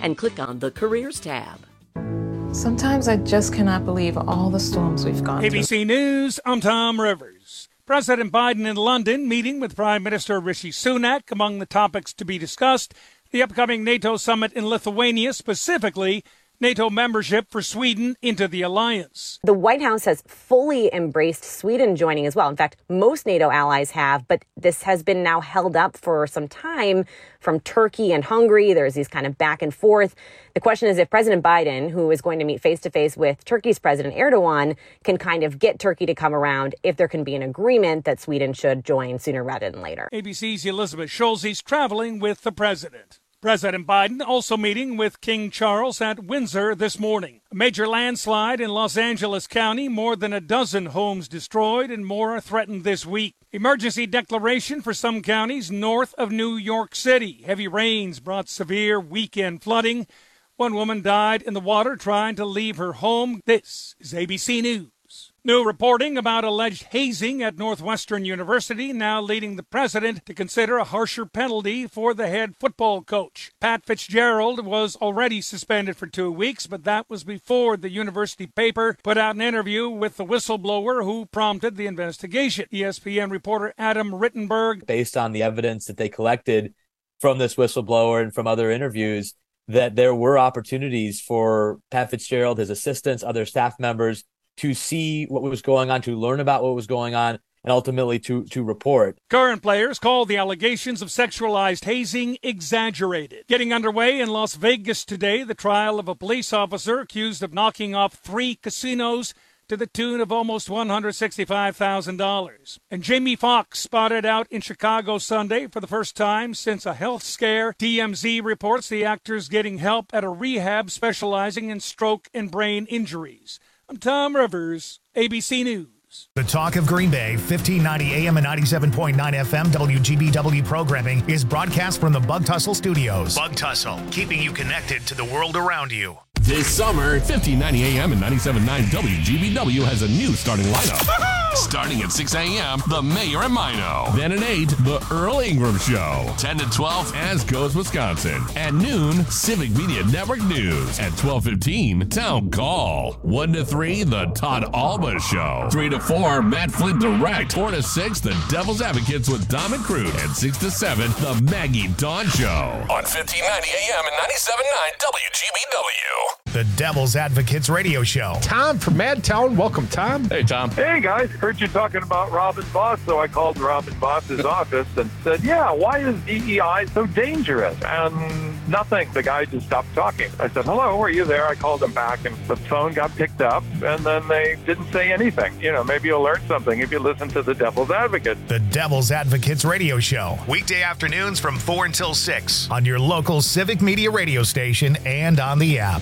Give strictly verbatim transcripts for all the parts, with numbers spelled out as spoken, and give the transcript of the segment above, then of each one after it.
and click on the Careers tab. Sometimes I just cannot believe all the storms we've gone through. A B C News, I'm Tom Rivers. President Biden in London meeting with Prime Minister Rishi Sunak. Among the topics to be discussed, the upcoming NATO summit in Lithuania, specifically NATO membership for Sweden into the alliance. The White House has fully embraced Sweden joining as well. In fact, most NATO allies have, but this has been now held up for some time from Turkey and Hungary. There's these kind of back and forth. The question is if President Biden, who is going to meet face to face with Turkey's President Erdogan, can kind of get Turkey to come around if there can be an agreement that Sweden should join sooner rather than later. A B C's Elizabeth Schulze traveling with the president. President Biden also meeting with King Charles at Windsor this morning. A major landslide in Los Angeles County, more than a dozen homes destroyed and more are threatened this week. Emergency declaration for some counties north of New York City. Heavy rains brought severe weekend flooding. One woman died in the water trying to leave her home. This is A B C News. New reporting about alleged hazing at Northwestern University now leading the president to consider a harsher penalty for the head football coach. Pat Fitzgerald was already suspended for two weeks, but that was before the university paper put out an interview with the whistleblower who prompted the investigation. E S P N reporter Adam Rittenberg. Based on the evidence that they collected from this whistleblower and from other interviews, that there were opportunities for Pat Fitzgerald, his assistants, other staff members, to see what was going on, to learn about what was going on, and ultimately to, to report. Current players call the allegations of sexualized hazing exaggerated. Getting underway in Las Vegas today, the trial of a police officer accused of knocking off three casinos to the tune of almost one hundred sixty-five thousand dollars. And Jamie Foxx spotted out in Chicago Sunday for the first time since a health scare. T M Z reports the actor's getting help at a rehab specializing in stroke and brain injuries. I'm Tom Rivers, A B C News. The Talk of Green Bay, fifteen ninety A M and ninety-seven point nine F M W G B W programming is broadcast from the Bug Tussle Studios. Bug Tussle, keeping you connected to the world around you. This summer, fifteen ninety A M and ninety-seven point nine W G B W has a new starting lineup. Starting at six A M, The Mayor and Mino. Then at eight, The Earl Ingram Show. ten to twelve, As Goes Wisconsin. At noon, Civic Media Network News. At twelve fifteen, Town Call. one to three, The Todd Alba Show. three to four, Matt Flint Direct. four to six, The Devil's Advocates with Dom and Crute. And six to seven, The Maggie Dawn Show. On fifteen ninety A M and ninety-seven point nine W G B W. The Devil's Advocates radio show. Tom from Madtown. Welcome, Tom. Hey, Tom. Hey, guys. Heard you talking about Robin Voss, so I called Robin Voss's office and said, yeah, why is D E I so dangerous? And nothing. The guy just stopped talking. I said, hello, are you there? I called him back, and the phone got picked up, and then they didn't say anything. You know, maybe you'll learn something if you listen to the Devil's Advocate. The Devil's Advocates radio show. Weekday afternoons from four until six on your local Civic Media radio station and on the app.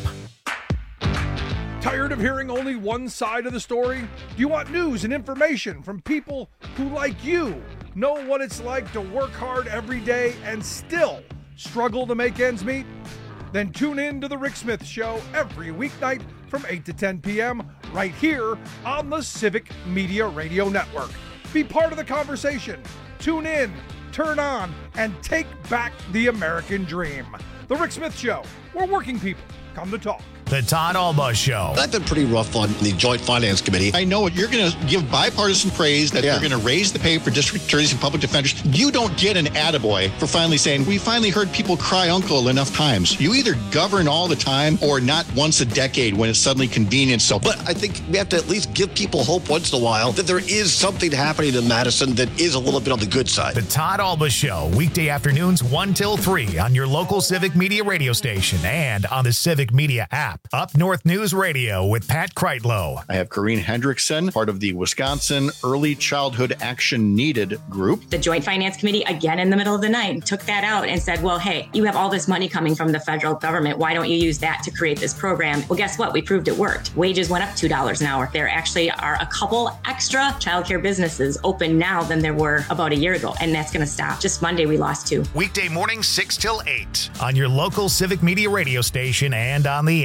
Tired of hearing only one side of the story? Do you want news and information from people who, like you, know what it's like to work hard every day and still struggle to make ends meet? Then tune in to The Rick Smith Show every weeknight from eight to ten p.m. right here on the Civic Media Radio Network. Be part of the conversation. Tune in, turn on, and take back the American dream. The Rick Smith Show, where working people come to talk. The Todd Alba Show. I've been pretty rough on the Joint Finance Committee. I know you're going to give bipartisan praise that yeah. you're going to raise the pay for district attorneys and public defenders. You don't get an attaboy for finally saying, we finally heard people cry uncle enough times. You either govern all the time or not once a decade when it's suddenly convenient. So, but I think we have to at least give people hope once in a while that there is something happening in Madison that is a little bit on the good side. The Todd Alba Show, weekday afternoons one till three on your local Civic Media radio station and on the Civic Media app. Up North News Radio with Pat Kreitlow. I have Corrine Hendrickson, part of the Wisconsin Early Childhood Action Needed group. The Joint Finance Committee, again in the middle of the night, took that out and said, well, hey, you have all this money coming from the federal government. Why don't you use that to create this program? Well, guess what? We proved it worked. Wages went up two dollars an hour. There actually are a couple extra childcare businesses open now than there were about a year ago, and that's going to stop. Just Monday, we lost two. Weekday mornings, six till eight on your local Civic Media radio station and on the app.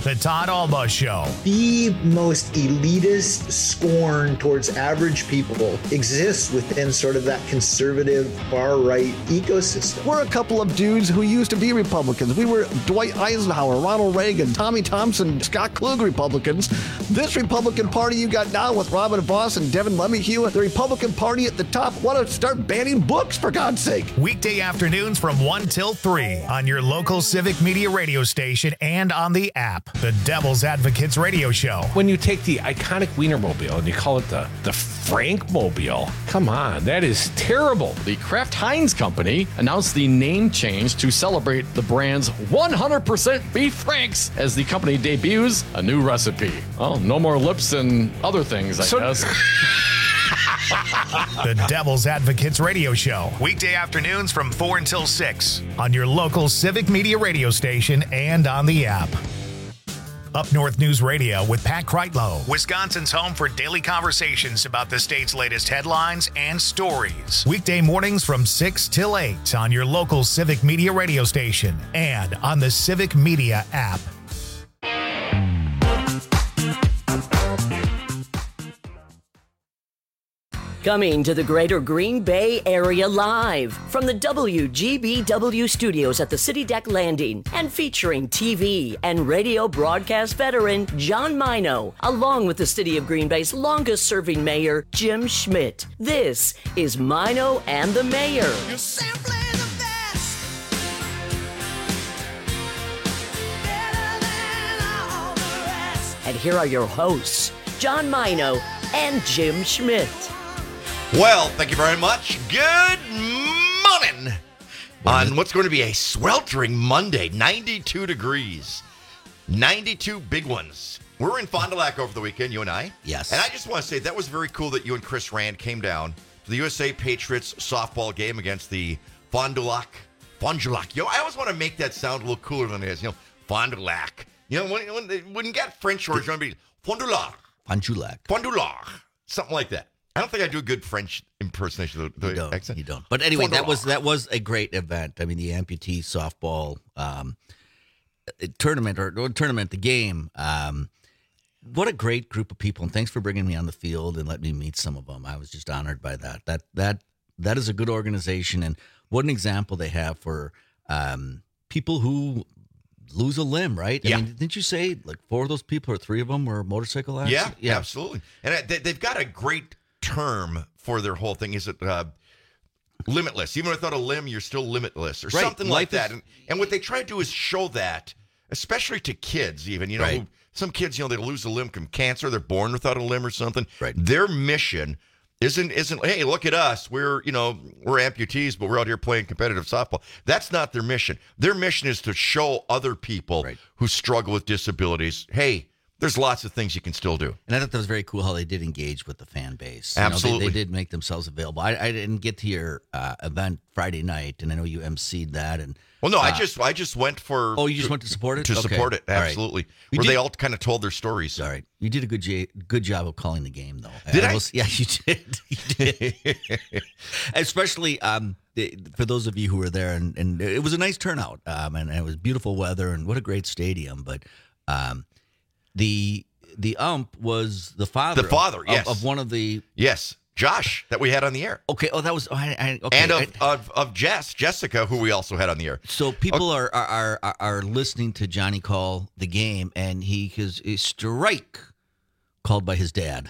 The Todd Alba Show. The most elitist scorn towards average people exists within sort of that conservative far-right ecosystem. We're a couple of dudes who used to be Republicans. We were Dwight Eisenhower, Ronald Reagan, Tommy Thompson, Scott Klug Republicans. This Republican Party you got now with Robin Voss and Devin LeMahieu, the Republican Party at the top, want to start banning books, for God's sake. Weekday afternoons from one till three on your local Civic Media radio station and on the app. The Devil's Advocates Radio Show. When you take the iconic Wienermobile and you call it the, the Frankmobile, come on, that is terrible. The Kraft Heinz Company announced the name change to celebrate the brand's one hundred percent beef franks as the company debuts a new recipe. Well, no more lips and other things, I So- guess. The Devil's Advocates Radio Show. Weekday afternoons from four until six on your local Civic Media radio station and on the app. Up North News Radio with Pat Kreitlow, Wisconsin's home for daily conversations about the state's latest headlines and stories. Weekday mornings from six till eight on your local Civic Media radio station and on the Civic Media app. Coming to the greater Green Bay area live from the W G B W studios at the City Deck Landing and featuring T V and radio broadcast veteran John Mino, along with the City of Green Bay's longest serving mayor, Jim Schmidt. This is Mino and the Mayor. You're simply the best. Better than all the rest. And here are your hosts, John Mino and Jim Schmidt. Well, thank you very much. Good morning on what's going to be a sweltering Monday, ninety-two degrees, ninety-two big ones. We were in Fond du Lac over the weekend, you and I. Yes. And I just want to say that was very cool that you and Chris Rand came down to the U S A Patriots softball game against the Fond du Lac. Fond du Lac. Yo, I always want to make that sound a little cooler than it is. You know, Fond du Lac. You know, when, when, they, when you got French words, you're going to be Fond du Lac. Fond du Lac. Fond du Lac. Something like that. I don't think I do a good French impersonation of the You don't, accent. you don't. But anyway, that was that was a great event. I mean, the amputee softball um, tournament or, or tournament, the game. Um, what a great group of people, and thanks for bringing me on the field and letting me meet some of them. I was just honored by that. That that that is a good organization, and what an example they have for um, people who lose a limb, right? Yeah. I mean, didn't you say like four of those people or three of them were motorcycle accidents? Yeah, yeah, absolutely. And uh, they, they've got a great term for their whole thing. Is it uh, limitless? Even without a limb, you're still limitless, or Right. something Life like that. is- And, and what they try to do is show that, especially to kids, even you know, Right. who, some kids, you know, they lose a limb from cancer. They're born without a limb or something. Right. Their mission isn't isn't hey, look at us. We're you know we're amputees, but we're out here playing competitive softball. That's not their mission. Their mission is to show other people Right. who struggle with disabilities, hey, there's lots of things you can still do. And I thought that was very cool how they did engage with the fan base. You know, they- Absolutely. they, did make themselves available. I, I didn't get to your uh, event Friday night, and I know you emceed that. And Well, no, I uh, just I just went for. Oh, you just went to support it? To Okay. support it, All right. absolutely. You Where did- they all kind of told their stories. All right, you did a good j- good job of calling the game, though. Did I? will s- yeah, you did. You did. Especially um, the, for those of you who were there, and, and it was a nice turnout, um, and, and it was beautiful weather, and what a great stadium. But um, the the ump was the father. The father, of, yes. of one of the Yes, Josh, that we had on the air. Okay. Oh, that was. I, I, okay. And of, I- of of Jess, Jessica, who we also had on the air. So people are, are are are listening to Johnny call the game, and he is a strike called by his dad.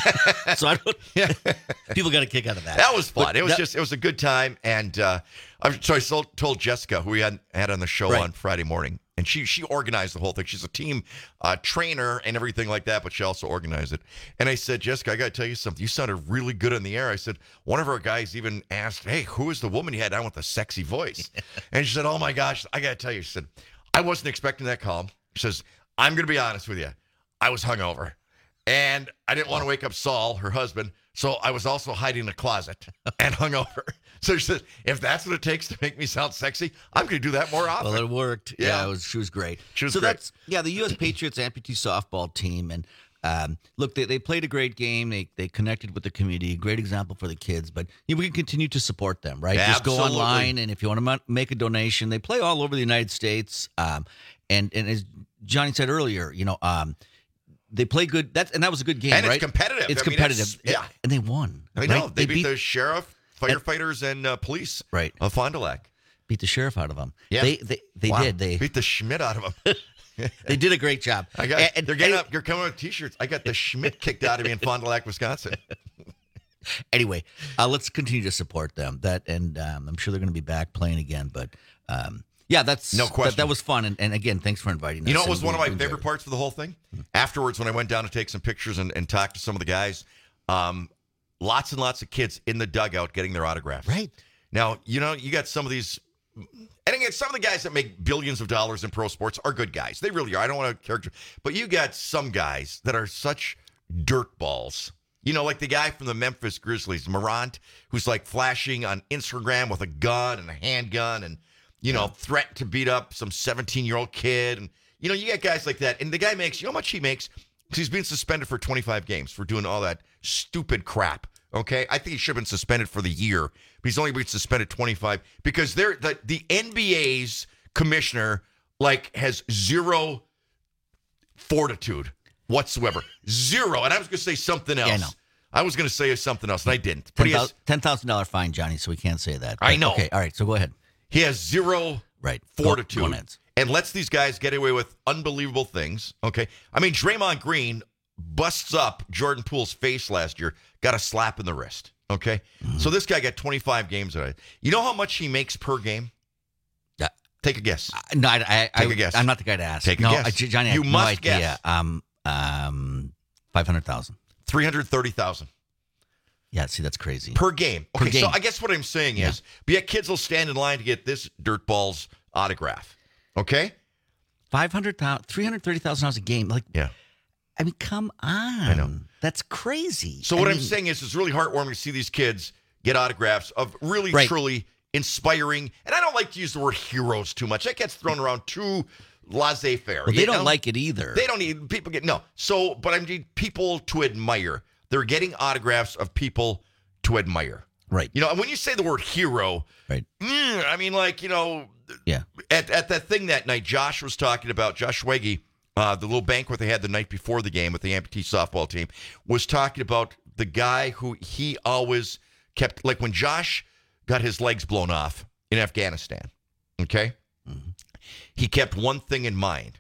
so I don't. People got a kick out of that. That was fun. But it was that- just it was a good time, and uh, I'm so I so- told Jessica, who we had had on the show Right. on Friday morning, and she she organized the whole thing. She's a team uh, trainer and everything like that, but she also organized it. And I said, Jessica, I got to tell you something. You sounded really good on the air. I said, one of our guys even asked, hey, who is the woman you had on with the sexy voice? And she said, oh my gosh, I got to tell you. She said, I wasn't expecting that call. She says, I'm going to be honest with you. I was hungover. And I didn't want to wake up Saul, her husband, so I was also hiding in a closet and hungover. So she said, if that's what it takes to make me sound sexy, I'm going to do that more often. Well, it worked. Yeah, Yeah. it was, she was great. She was so great. that's yeah, the U S Patriots amputee softball team, and um, look, they, they played a great game. They they connected with the community. Great example for the kids. But you know, we can continue to support them, right? Just go Absolutely. online, and if you want to make a donation, they play all over the United States. Um, and and as Johnny said earlier, you know, um, they play good. That's and that was a good game, And right? it's competitive. It's I mean, competitive. it's- yeah. and they won. I right? know. They, beat, the sheriff, firefighters, and uh, police right. of Fond du Lac. Beat the sheriff out of them. Yeah. They they, they Wow. did. They beat the Schmidt out of them. They did a great job. I got. And- and- they're getting and- up. You're coming with T-shirts. I got the Schmidt kicked out of me in Fond du Lac, Wisconsin. Anyway, uh, let's continue to support them. That and um, I'm sure they're going to be back playing again. But um, yeah, that's No question. That, that was fun. And, and again, thanks for inviting us. You know what was And one of we- my we enjoyed favorite it. parts of the whole thing? Afterwards, when I went down to take some pictures and, and talk to some of the guys, um, lots and lots of kids in the dugout getting their autographs. Right. Now, you know, you got some of these, and again, some of the guys that make billions of dollars in pro sports are good guys. They really are. I don't want to character, but you got some guys that are such dirt balls. You know, like the guy from the Memphis Grizzlies, Morant, who's like flashing on Instagram with a gun and a handgun and, you know, threat to beat up some seventeen-year-old kid. And, you know, you got guys like that. And the guy makes, you know how much he makes? Because he's been suspended for twenty-five games for doing all that stupid crap. Okay? I think he should have been suspended for the year. But he's only been suspended twenty-five because they're the, the N B A's commissioner, like, has zero fortitude whatsoever. Zero. And I was going to say something else. Yeah, I know. I was going to say something else, and I didn't. But he has, ten thousand dollars fine, Johnny, so we can't say that. I But- know. Okay, all right, so go ahead. he has zero Right. fortitude Go- go Neds. and lets these guys get away with unbelievable things. Okay. I mean, Draymond Green busts up Jordan Poole's face last year, got a slap in the wrist. Okay. Mm-hmm. So this guy got twenty-five games at it. You know how much he makes per game? Yeah. Take a guess. No, I, I, Take I, a guess. I'm not the guy to ask. Take a no, guess. I, Johnny, I You have must no idea. guess. Um, um, five hundred thousand. three hundred thirty thousand Yeah, see, that's crazy. per game. Per Okay. So game. I guess what I'm saying is, but yet kids will stand in line to get this dirtball's autograph. Okay. five hundred thousand, three hundred thirty thousand dollars a game. Like, yeah. I mean, come on. I know. That's crazy. So I what mean, I'm saying is, it's really heartwarming to see these kids get autographs of really, Right. truly inspiring. And I don't like to use the word heroes too much. That gets thrown around too laissez-faire. Well, they you don't know? like it either. They don't need people get no. So, but I need people to admire. They're getting autographs of people to admire. Right. You know, and when you say the word hero, right? Mm, I mean, like, you know, yeah. At at that thing that night, Josh was talking about. Josh Schwege, uh, the little banquet they had the night before the game with the amputee softball team, was talking about the guy who he always kept, like when Josh got his legs blown off in Afghanistan. Okay, mm-hmm. He kept one thing in mind.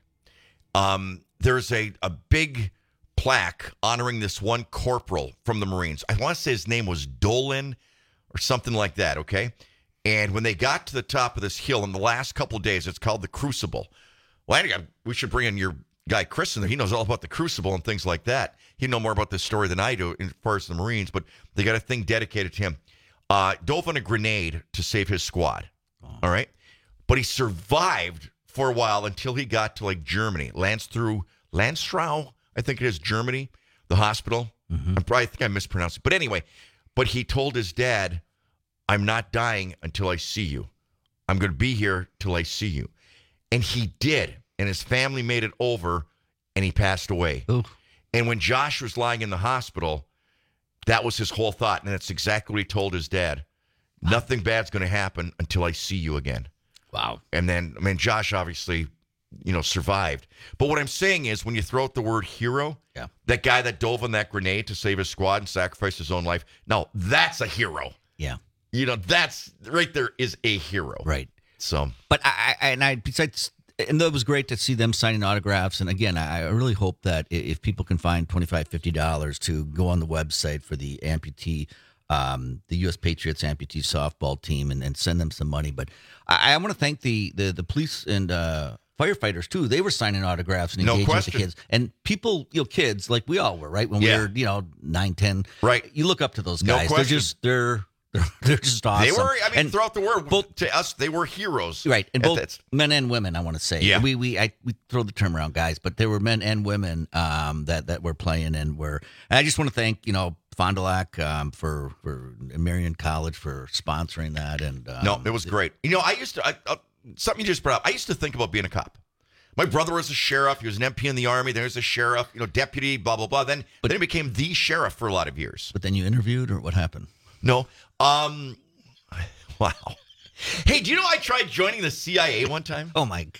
Um, there's a a big plaque honoring this one corporal from the Marines. I want to say his name was Dolan or something like that, okay? And when they got to the top of this hill in the last couple of days, it's called the Crucible. Well, I think we should bring in your guy, Chris, in there. He knows all about the Crucible and things like that. He'd know more about this story than I do as far as the Marines, but they got a thing dedicated to him. Uh, dove on a grenade to save his squad, all right? But he survived for a while until he got to, like, Germany. Lance through Landstrau, I think it is, Germany, the hospital. Mm-hmm. I probably think I mispronounced it. But anyway, but he told his dad, I'm not dying until I see you. I'm going to be here till I see you. And he did. And his family made it over, and he passed away. Ooh. And when Josh was lying in the hospital, that was his whole thought. And that's exactly what he told his dad. Wow. Nothing bad's going to happen until I see you again. Wow. And then, I mean, Josh obviously, you know, survived. But what I'm saying is, when you throw out the word hero, yeah. that guy that dove on that grenade to save his squad and sacrificed his own life, no, that's a hero. Yeah. You know, that's right there is a hero. Right. So, but I, I and I, besides, and it was great to see them signing autographs. And again, I really hope that if people can find twenty-five dollars, fifty dollars to go on the website for the amputee, um, the U S Patriots amputee softball team and, and send them some money. But I, I want to thank the, the, the police and, uh, firefighters too. They were signing autographs and No engaging with the question. kids. And people, you know, kids like we all were, right? When Yeah. we were, you know, nine, ten. Right. You look up to those No guys. they're question. just they're they're, they're just awesome. they were, I mean, And throughout the world, both, to us, they were heroes. right, and At both that- men and women, I want to say. Yeah. We we I we throw the term around, guys, but there were men and women um that that were playing and were. And I just want to thank, you know, Fond du Lac um for for Marion College for sponsoring that. And um, No, it was great. You know, I used to, I, uh, something you just brought up, I used to think about being a cop. My brother was a sheriff. He was an M P in the Army. There's a sheriff, you know, deputy, blah, blah, blah. Then, then he became the sheriff for a lot of years. But then you interviewed, or what happened? No. Um, wow. Hey, do you know I tried joining the C I A one time? Oh, my God.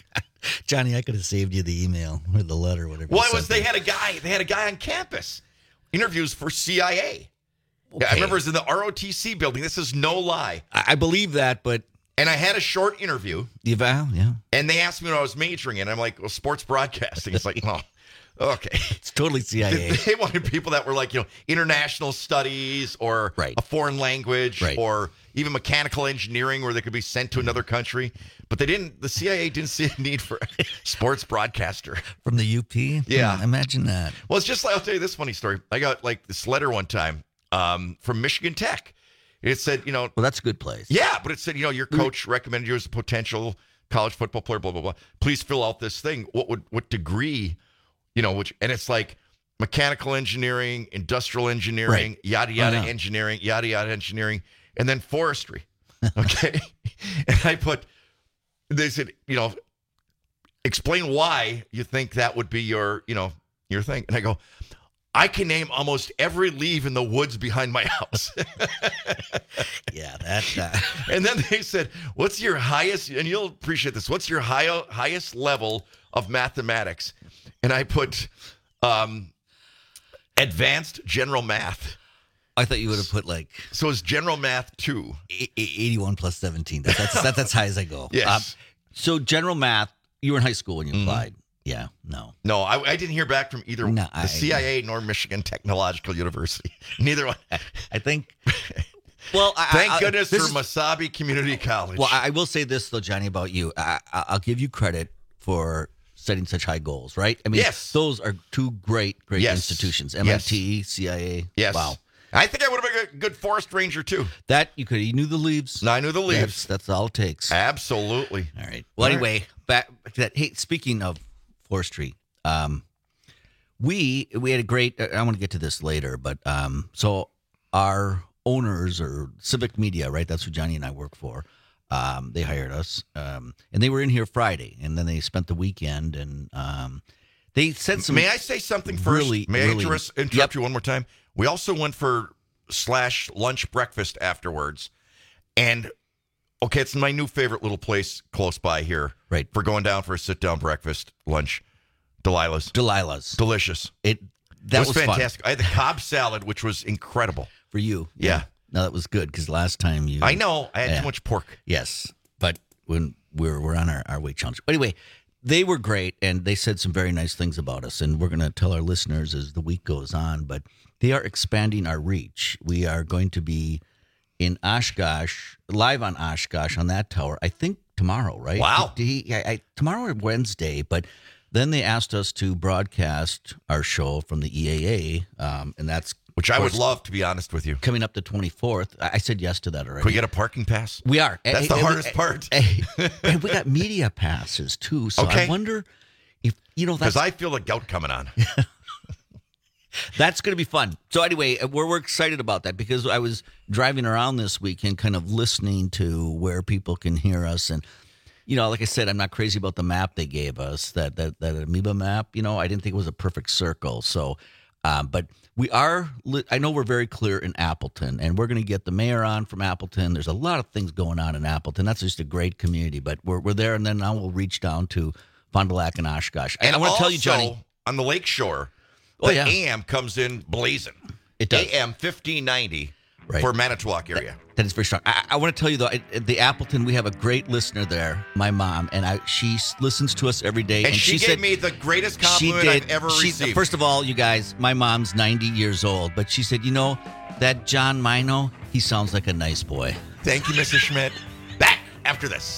Johnny, I could have saved you the email or the letter, whatever. Well, you it was sent they had a guy. They had a guy on campus. Interviews for C I A. Yeah, I remember it was in the R O T C building. This is no lie. I, I believe that, but and I had a short interview. The eval, yeah. And they asked me what I was majoring in. I'm like, well, sports broadcasting. It's like, oh, okay. It's totally C I A. They, they wanted people that were like, you know, international studies or right. a foreign language right. or even mechanical engineering where they could be sent to another country. But they didn't, the C I A didn't see a need for a sports broadcaster. From the U P? Yeah. Hmm, imagine that. Well, it's just like, I'll tell you this funny story. I got like this letter one time um, from Michigan Tech. It said, you know. Well, that's a good place. Yeah, but it said, you know, your coach recommended you as a potential college football player, blah, blah, blah. Please fill out this thing. What would, what degree, you know, which, and it's like mechanical engineering, industrial engineering, Right. yada, yada, Oh, yeah. engineering, yada, yada, engineering, and then forestry. Okay. And I put, they said, you know, explain why you think that would be your, you know, your thing. And I go, I can name almost every leaf in the woods behind my house. Yeah, that. Uh... And then they said, what's your highest, and you'll appreciate this, what's your high, highest level of mathematics? And I put um, advanced general math. I thought you would have put like. So it's general math two. eighty-one plus seventeen. That's, that's, that's as high as I go. Yes. Um, so general math, you were in high school when you Mhm. applied. Yeah, no. No, I, I didn't hear back from either No, the I- C I A nor Michigan Technological University. Neither one. I think. Well, I, Thank I, goodness this for is- Masabi Community College. Well, I I will say this though, Johnny, about you. I, I- I'll give you credit for setting such high goals, right? I mean, Yes. those are two great, great Yes. institutions. Yes. M I T, C I A. Yes. Wow. I think I would have been a good forest ranger too. That you could. You knew the leaves. No, I knew the leaves. That's, that's all it takes. Absolutely. All right. Well, All right. anyway, back to that. Hey, speaking of forestry, um, we we had a great. I want to get to this later, but um, so our owners or Civic Media, right? That's who Johnny and I work for. Um, they hired us, um, and they were in here Friday, and then they spent the weekend, and um, they said some. May I say something first? Really, May really, I interrupt, interrupt you one more time? We also went for slash lunch breakfast afterwards. And, okay, it's my new favorite little place close by here. Right. For going down for a sit-down breakfast, lunch. Delilah's. Delilah's. Delicious. It that it was, was fun. fantastic. I had the Cobb salad, which was incredible. For you. Yeah. No, that was good because last time you. I know. I had Yeah. too much pork. Yes, but when we're we're on our, our weight challenge. But anyway, they were great, and they said some very nice things about us, and we're going to tell our listeners as the week goes on. But they are expanding our reach. We are going to be in Oshkosh, live on Oshkosh on that tower. I think tomorrow, right? Wow. Did he, I, I, tomorrow or Wednesday, but. Then they asked us to broadcast our show from the E A A, um, and that's Which I would love, to be honest with you. coming up the twenty-fourth. I I said yes to that already. Can we get a parking pass? We are. That's Hey, the hey, hardest hey, part. hey, and we got media passes too. So Okay. I wonder if you know Because that's I feel the gout coming on. that's going to be fun. So anyway, we're we're excited about that because I was driving around this weekend, kind of listening to where people can hear us, and you know, like I said, I'm not crazy about the map they gave us, that that that amoeba map. You know, I didn't think it was a perfect circle. So, um, but we are. li- I know we're very clear in Appleton, and we're going to get the mayor on from Appleton. There's a lot of things going on in Appleton. That's just a great community. But we're we're there, and then now we'll reach down to Fond du Lac and Oshkosh. And I want to tell you, Johnny, also, on the lake shore, Oh, the yeah. A M comes in blazing. It does. A M fifteen ninety Right. for Manitowoc area. that is very strong. I, I want to tell you though, at, at the Appleton, we have a great listener there, my mom, and I. She s- listens to us every day, And, she, gave said, me the greatest She compliment did. I've ever She- received. First of all, you guys, my mom's ninety years old, but she said, you know, that John Mino, he sounds like a nice boy. Thank you, Missus Schmidt. Back after this.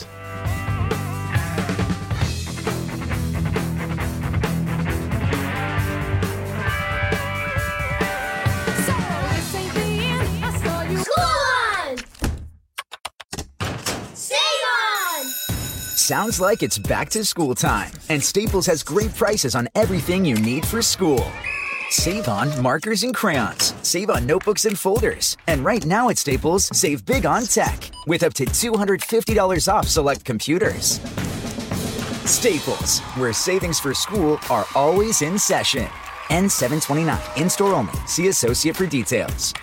Sounds like it's back to school time, and Staples has great prices on everything you need for school. Save on markers and crayons, save on notebooks and folders, and right now at Staples, save big on tech with up to two hundred fifty dollars off select computers. Staples, where savings for school are always in session. N seven twenty-nine, in-store only. See associate for details.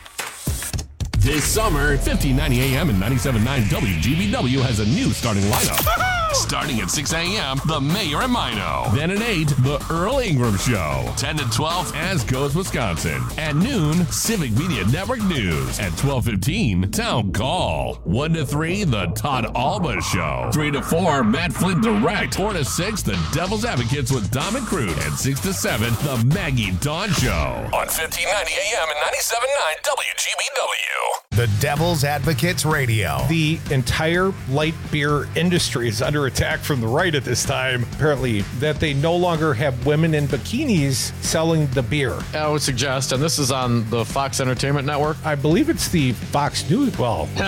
This summer, fifteen ninety A M and ninety-seven point nine W G B W has a new starting lineup. Starting at six a.m., The Mayor and Mino. Then at eight, The Earl Ingram Show. ten to twelve, As Goes Wisconsin. At noon, Civic Media Network News. At twelve fifteen, Town Call. one to three, The Todd Alba Show. three to four, Matt Flint Direct. four to six, The Devil's Advocates with Dom and Crude. And six to seven, The Maggie Dawn Show. On fifteen ninety a.m. and ninety-seven point nine W G B W. The Devil's Advocates Radio. The entire light beer industry is under attack from the right at this time, apparently, that they no longer have women in bikinis selling the beer. I would suggest, and this is on the Fox Entertainment Network. I believe it's the Fox News. Well, well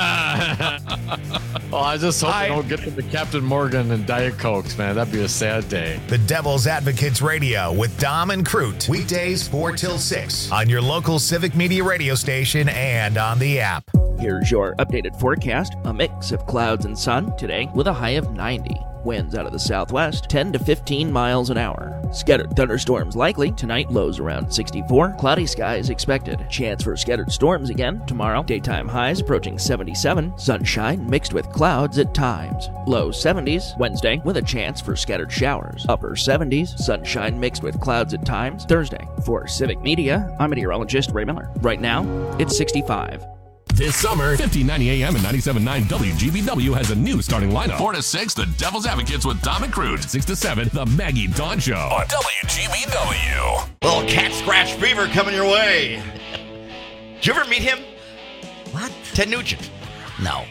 I just hope I, they don't get to the Captain Morgan and Diet Cokes, man. That'd be a sad day. The Devil's Advocates Radio with Dom and Crute. Weekdays four till six on your local Civic Media radio station and on the app. Here's your updated forecast. A mix of clouds and sun today with a high of ninety. Winds out of the southwest, ten to fifteen miles an hour. Scattered thunderstorms likely. Tonight, lows around sixty-four. Cloudy skies expected. Chance for scattered storms again tomorrow. Daytime highs approaching seventy-seven. Sunshine mixed with clouds at times. Low seventies. Wednesday with a chance for scattered showers. Upper seventies. Sunshine mixed with clouds at times. Thursday. For Civic Media, I'm meteorologist Ray Miller. Right now, it's sixty-five. This summer, fifteen ninety a.m. and ninety-seven point nine W G B W has a new starting lineup. four to six, The Devil's Advocates with Dom and Crude. six to seven, The Maggie Dawn Show on W G B W. Little cat scratch fever coming your way. Did you ever meet him? What? Ted Nugent. No.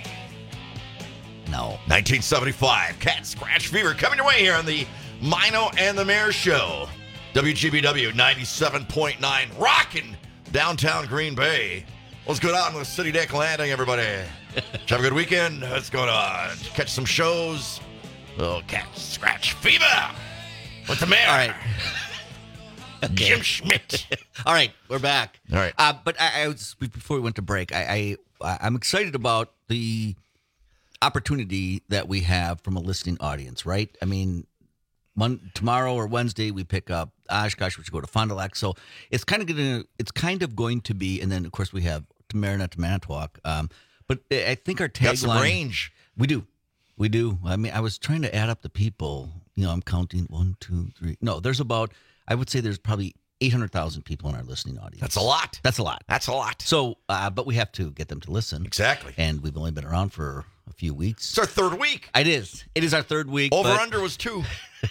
No. nineteen seventy-five, cat scratch fever coming your way here on the Mino and the Mayor Show. W G B W ninety-seven point nine, rocking downtown Green Bay. What's going on with City Deck Landing, everybody? Did you have a good weekend? What's going on? Did you catch some shows? Little cat scratch fever with the mayor. All right. Okay. Jim Schmidt. All right, we're back. All right. Uh, but I, I was before we went to break. I, I I'm excited about the opportunity that we have from a listening audience. Right? I mean, one, tomorrow or Wednesday we pick up Oshkosh, which go to Fond du Lac. So it's kind of gonna, it's kind of going to be, and then of course we have to Marinette to Manitowoc. Um, but I think our tagline, got some range. We do, we do. I mean, I was trying to add up the people. You know, I'm counting one, two, three. No, there's about, I would say there's probably eight hundred thousand people in our listening audience. That's a lot. That's a lot. That's a lot. So, uh, but we have to get them to listen. Exactly. And we've only been around for a few weeks. It's our third week. It is. It is our third week. Over but... under was two.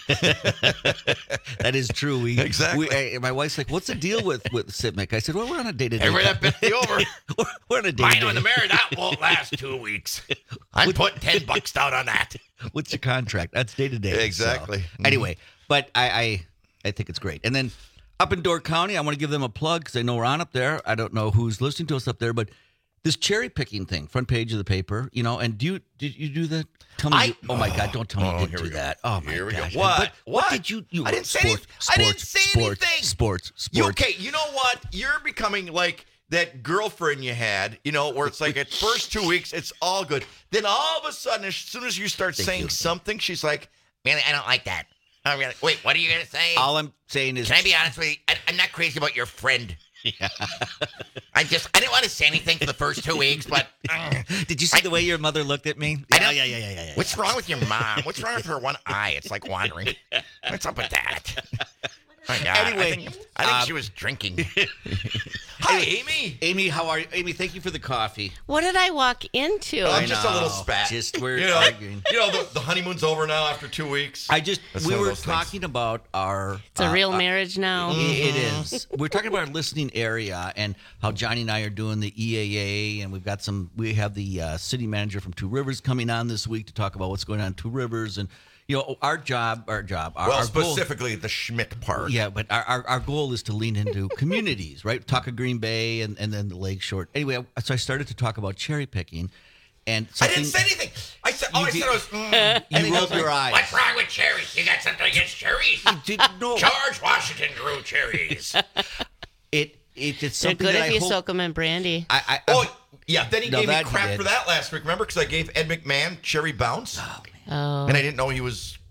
That is true. We exactly. We, I, my wife's like, "What's the deal with with Sitmic?" I said, "Well, we're on a day to day. Hey, we're that bet the over. we're, we're on a day. Mine on the Mayor, that won't last two weeks. I'm With- putting ten bucks down on that. What's your contract? That's day to day. Exactly. So, Mhm. Anyway, but I, I I think it's great. And then up in Door County, I want to give them a plug because I know we're on up there. I don't know who's listening to us up there, but this cherry picking thing, front page of the paper, you know. And do you did you do that? Tell me. I- you, oh my God! Don't tell me Oh, you here didn't we do go. that. Oh my Here we go. gosh! What? But what What? did you? you I didn't say sports, anything. I didn't sports, say sports, anything. Sports. Sports. You, okay, you know what? You're becoming like that girlfriend you had, you know, where it's like at first two weeks, it's all good. Then all of a sudden, as soon as you start Thank saying you. something, she's like, man, I don't like that. I'm gonna, wait, what are you going to say? All I'm saying is, Can I be honest with you? I, I'm not crazy about your friend. Yeah. I just, I didn't want to say anything for the first two weeks, but. uh, Did you see the way your mother looked at me? I Yeah, don't- yeah, yeah, yeah, yeah, yeah. What's wrong with your mom? What's wrong with her one eye? It's like wandering. What's up with that? Oh my God. Anyway, I think, I think um, she was drinking. Hi, Amy. Amy, how are you? Amy, thank you for the coffee. What did I walk into? Uh, I just a know. little spat. Just we're you know, arguing. You know, the, the honeymoon's over now after two weeks. I just That's we one of were those things. talking about our. It's a uh, real uh, marriage now. i- It is. We're talking about our listening area and how Johnny and I are doing the E A A, and we've got some. We have the uh, city manager from Two Rivers coming on this week to talk about what's going on in Two Rivers, and you know our job, our job, our, Well, our goal- specifically the Schmidt part. Yeah, but our, our, our goal is to lean into communities, right? Talk of Green Bay and, and then the Lake Shore. Anyway, I- so I started to talk about cherry picking, and I something. didn't say anything. I said, all You I did- said was, mm. You And then he rolled goes your like, eyes. What's wrong with cherries? You got something against cherries? Did, no, George Washington grew cherries. it it it's They're something good that if I you hope. soak them in brandy. I, I, Oh, yeah. Then he No, gave me that he crap did. for that last week. Remember? Because I gave Ed McMahon Cherry Bounce. Oh. And I didn't know he was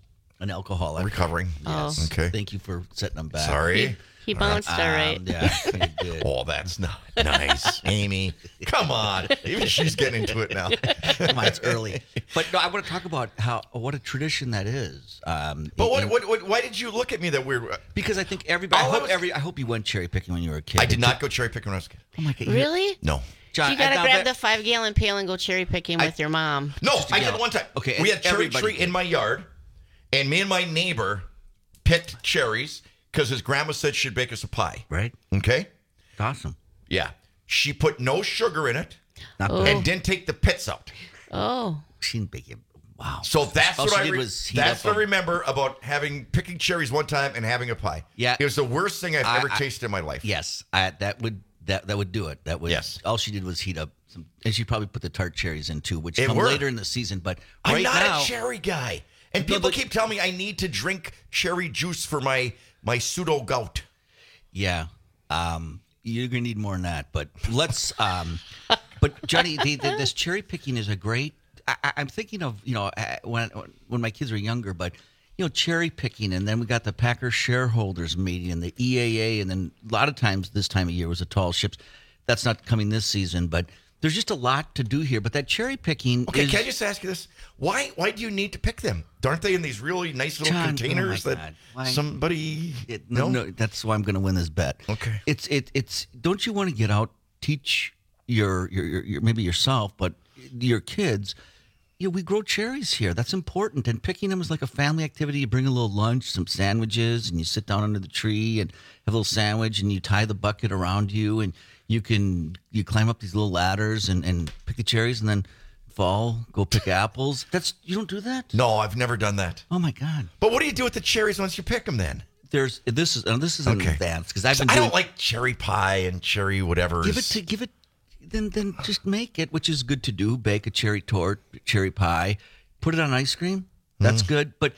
An alcoholic. Recovering. Yes. Oh. Okay. Thank you for setting them back. Sorry. He bounced all right. Um, yeah, he did. Oh, that's not nice, Amy. Come on. Even she's getting into it now. Come on, it's early. But no, I want to talk about how what a tradition that is. Um, But what, and- what, what? Why did you look at me that weird? Because I think everybody. I All I hope was- every. I hope you went cherry picking when you were a kid. I did not go cherry picking when I was a kid. Oh my god! you- Really? No. John, you gotta I- now grab that- the five gallon pail and go cherry picking with your mom. No, Just a I did gallon. one time. Okay, we and had cherry everybody tree in my yard, and me and my neighbor picked cherries because his grandma said she'd bake us a pie. Right. Okay. Awesome. Yeah. She put no sugar in it, Not Oh. and didn't take the pits out. Oh. She didn't bake it. Wow. So that's All what she I did re- was heat that's up what I a- remember about having picking cherries one time and having a pie. Yeah. It was the worst thing I've I- ever I- tasted in my life. Yes, I, that would that that would do it. That would. Yes. All she did was heat up some, and she probably put the tart cherries in too, which It come worked. later in the season. But I'm right not now, a cherry guy. And No, people but- keep telling me I need to drink cherry juice for my my pseudo gout. yeah, um, you're gonna need more than that. But let's. Um, but Johnny, the, the, this cherry picking is a great. I, I- I'm thinking of you know uh, when when my kids were younger, but. You know, cherry picking, and then we got the Packers shareholders meeting and the E A A, and then a lot of times this time of year was the tall ships. That's not coming this season, but there's just a lot to do here. But that cherry picking Okay, is, can I just ask you this? Why why do you need to pick them? Aren't they in these really nice little John, containers oh my that God. Why- somebody It, no? no, no, that's why I'm going to win this bet. Okay. It's it it's. Don't you want to get out, teach your your, your your maybe yourself, but your kids. You know, we grow cherries here. That's important. And picking them is like a family activity. You bring a little lunch, some sandwiches, and you sit down under the tree and have a little sandwich, and you tie the bucket around you, and you can you climb up these little ladders and, and pick the cherries, and then fall, go pick apples. That's you don't do that. No, I've never done that. Oh my God. But what do you do with the cherries once you pick them then? There's this is uh, this is in Okay. advance because I've So been I doing. don't like cherry pie and cherry whatever. Give it to give it. Then then just make it, which is good to do. Bake a cherry tort, cherry pie, put it on ice cream. That's Mm. good. But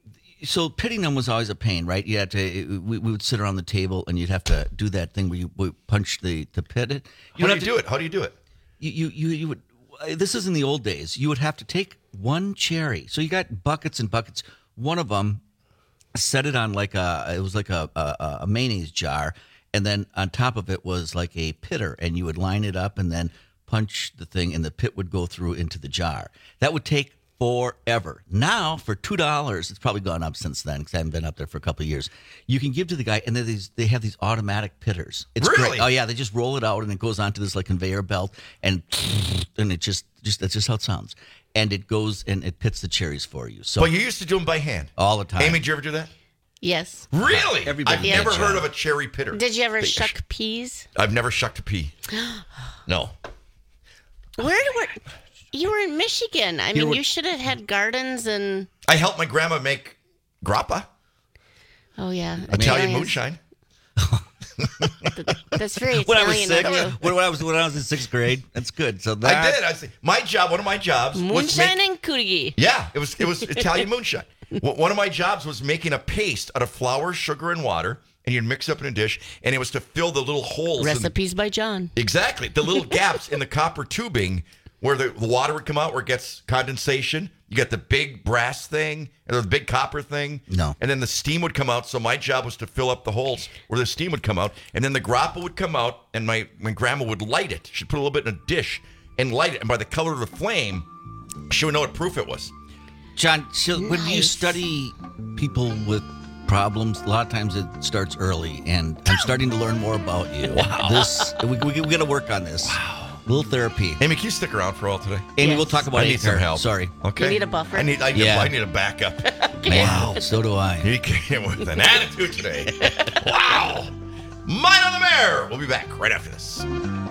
so pitting them was always a pain, right? You had to. We, we would sit around the table and you'd have to do that thing where you would punch the to pit it. How do you do it? How do you do it? You you you, you would. This is in the old days. You would have to take one cherry. So you got buckets and buckets. One of them, set it on like a. It was like a a, a mayonnaise jar. And then on top of it was like a pitter, and you would line it up and then punch the thing, and the pit would go through into the jar. That would take forever. Now, for two dollars, it's probably gone up since then because I haven't been up there for a couple of years. You can give to the guy, and then these, they have these automatic pitters. It's Really? great. Oh yeah, they just roll it out, and it goes onto this like conveyor belt, and and it just just that's just how it sounds. And it goes and it pits the cherries for you. So But you used to do them by hand. all the time. Amy, did you ever do that? Yes. Really? Everybody I've did, never John. heard of a cherry pitter. Did you ever They- shuck peas? I've never shucked a pea. No. Where were you were in Michigan? I You mean, were- you should have had gardens and. I helped my grandma make grappa, Oh yeah, Italian Italians. moonshine. That's very when I was Italian six, of you. when, when I was when I was in sixth grade, that's good. So that, I did. I see. My job. One of my jobs was Moonshine make, and Kurigi. Yeah, it was it was Italian moonshine. One one of my jobs was making a paste out of flour, sugar, and water, and you'd mix up in a dish, and it was to fill the little holes. in the- Recipes by John. Exactly. The little gaps in the copper tubing where the, the water would come out, where it gets condensation. You got the big brass thing and the big copper thing. No. And then the steam would come out. So my job was to fill up the holes where the steam would come out. And then the grappa would come out, and my, my grandma would light it. She'd put a little bit in a dish and light it. And by the color of the flame, she would know what proof it was. John, so when you Nice. study people with problems, a lot of times it starts early, and I'm starting to learn more about you. Wow. This we, we, we got to work on this. Wow. A little therapy. Amy, can you stick around for all today? Amy, Yes. we'll talk about I need Acre. some help. Sorry. Okay. You need a buffer? I need, I need, Yeah. I need a backup. Wow. So do I. He came with an attitude today. Wow. Mind on the Mayor. We'll be back right after this.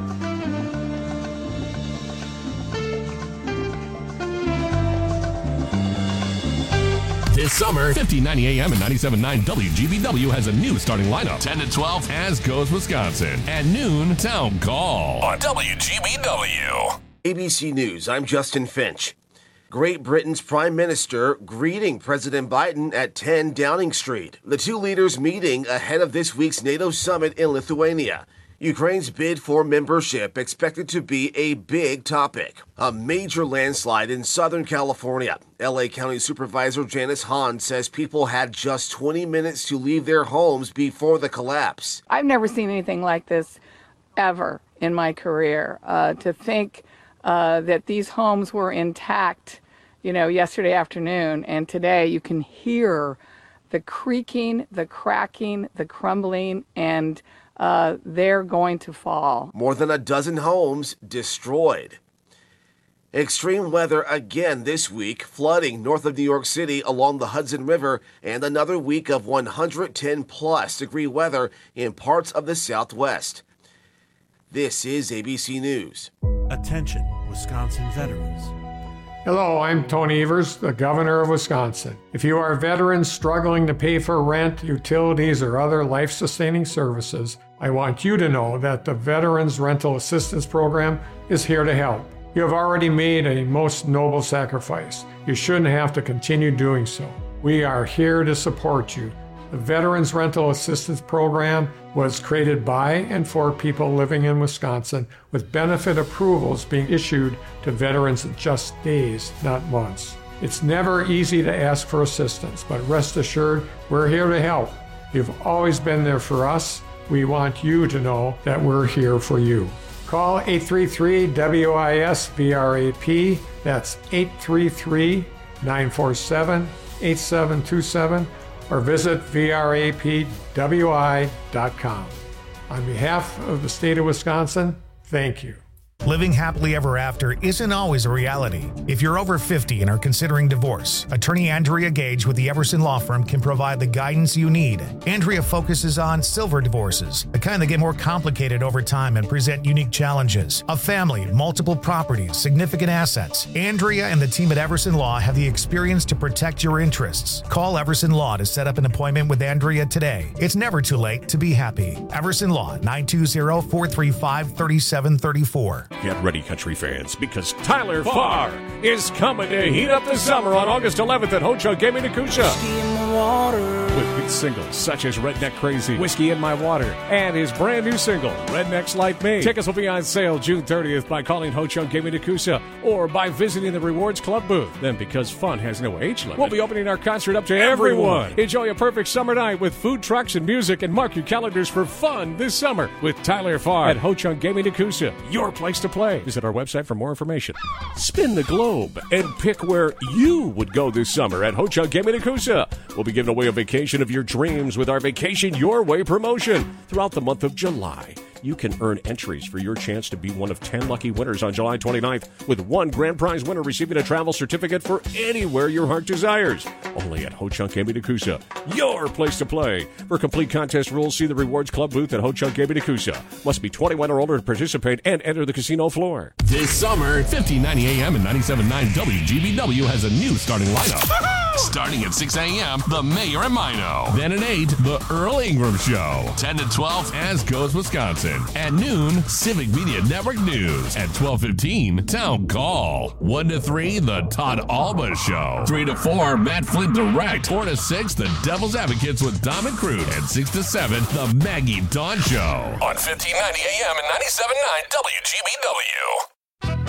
This summer, fifteen ninety A M and ninety-seven point nine W G B W has a new starting lineup. ten to twelve, As Goes Wisconsin. At noon, Town Call on W G B W. A B C News, I'm Justin Finch. Great Britain's Prime Minister greeting President Biden at ten Downing Street. The two leaders meeting ahead of this week's NATO summit in Lithuania. Ukraine's bid for membership expected to be a big topic. A major landslide in Southern California. L A County Supervisor Janice Hahn says people had just twenty minutes to leave their homes before the collapse. I've never seen anything like this ever in my career. Uh, to think uh, that these homes were intact, you know, yesterday afternoon, and today you can hear the creaking, the cracking, the crumbling, and Uh, they're going to fall. More than a dozen homes destroyed. Extreme weather again this week, flooding north of New York City along the Hudson River, and another week of one hundred ten plus degree weather in parts of the Southwest. This is A B C News. Attention, Wisconsin veterans. Hello, I'm Tony Evers, the Governor of Wisconsin. If you are a veteran struggling to pay for rent, utilities, or other life-sustaining services, I want you to know that the Veterans Rental Assistance Program is here to help. You have already made a most noble sacrifice. You shouldn't have to continue doing so. We are here to support you. The Veterans Rental Assistance Program was created by and for people living in Wisconsin, with benefit approvals being issued to veterans in just days, not months. It's never easy to ask for assistance, but rest assured, we're here to help. You've always been there for us. We want you to know that we're here for you. Call eight three three W I S V R A P. That's eight three three, nine four seven, eight seven two seven. or visit V R A P W I dot com. On behalf of the state of Wisconsin, thank you. Living happily ever after isn't always a reality. If you're over fifty and are considering divorce, attorney Andrea Gage with the Everson Law Firm can provide the guidance you need. Andrea focuses on silver divorces, the kind that get more complicated over time and present unique challenges. A family, multiple properties, significant assets. Andrea and the team at Everson Law have the experience to protect your interests. Call Everson Law to set up an appointment with Andrea today. It's never too late to be happy. Everson Law, nine two zero, four three five, three seven three four. Get ready, country fans, because Tyler Farr is coming to heat up the summer on August eleventh at Ho-Chunk Gaming Nakusha. With hit singles such as Redneck Crazy, Whiskey in My Water, and his brand new single, Rednecks Like Me. Tickets will be on sale June thirtieth by calling Ho-Chunk Gaming Nakusha or by visiting the Rewards Club booth. Then, because fun has no age limit, we'll be opening our concert up to everyone. everyone. Enjoy a perfect summer night with food trucks and music, and mark your calendars for fun this summer with Tyler Farr at Ho-Chunk Gaming Nakusha, your place to play. Visit our website for more information. Spin the globe and pick where you would go this summer at Ho-Chunk Gaming Nakusha. We'll be giving away a vacation of your dreams with our Vacation Your Way promotion throughout the month of July. You can earn entries for your chance to be one of ten lucky winners on July twenty-ninth, with one grand prize winner receiving a travel certificate for anywhere your heart desires. Only at Ho-Chunk Gaming Nakusha, your place to play. For complete contest rules, see the Rewards Club booth at Ho-Chunk Gaming Nakusha. Must be twenty-one or older to participate and enter the casino floor. This summer, fifteen ninety A M and ninety-seven point nine W G B W has a new starting lineup. Starting at six A M, The Mayor and Mino. Then at eight, The Earl Ingram Show. ten to twelve, As Goes Wisconsin. At noon, Civic Media Network News. At twelve fifteen, Town Call. one to three, The Todd Alba Show. three to four, Matt Flint Direct. four to six, The Devil's Advocates with Dom and Crude. And six to seven, The Maggie Dawn Show. On fifteen ninety A M and ninety-seven point nine W G B W.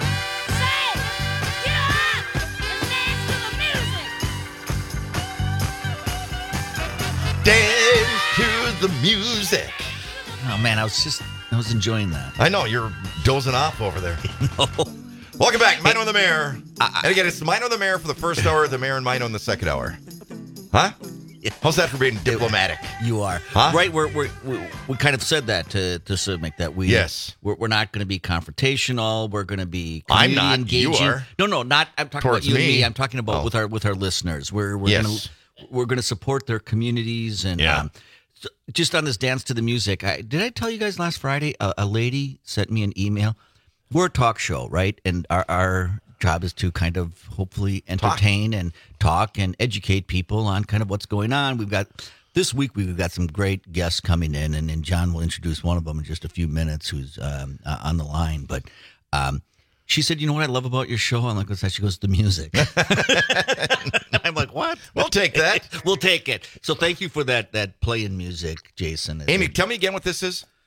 Dance to the music. Oh man, I was just I was enjoying that. I know you're dozing off over there. No. Welcome back, Mino and the Mayor. I, and again, it's Mino and the Mayor for the first hour, the Mayor and Mino in the second hour. Huh? How's that for being diplomatic? You are huh? right. We're, we're, we we kind of said that to to make that we yes we're, we're not going to be confrontational. We're going to be I'm not. engaging. You are. No, no, not. I'm talking Towards about you me. and me. I'm talking about oh. with our with our listeners. We're we're yes. going to we're going to support their communities and. Yeah. Um, so just on this dance to the music, I, did I tell you guys last Friday? A, a lady sent me an email. We're a talk show, right? And our our job is to kind of hopefully entertain talk. and talk and educate people on kind of what's going on. We've got this week we've got some great guests coming in, and, and John will introduce one of them in just a few minutes, who's um, uh, on the line. But um, she said, "You know what I love about your show?" I'm like, "What's that?" She goes, "The music." I'm like, "What?" We'll take that. We'll take it. So thank you for that that playing music, Jason. Amy, tell me again what this is.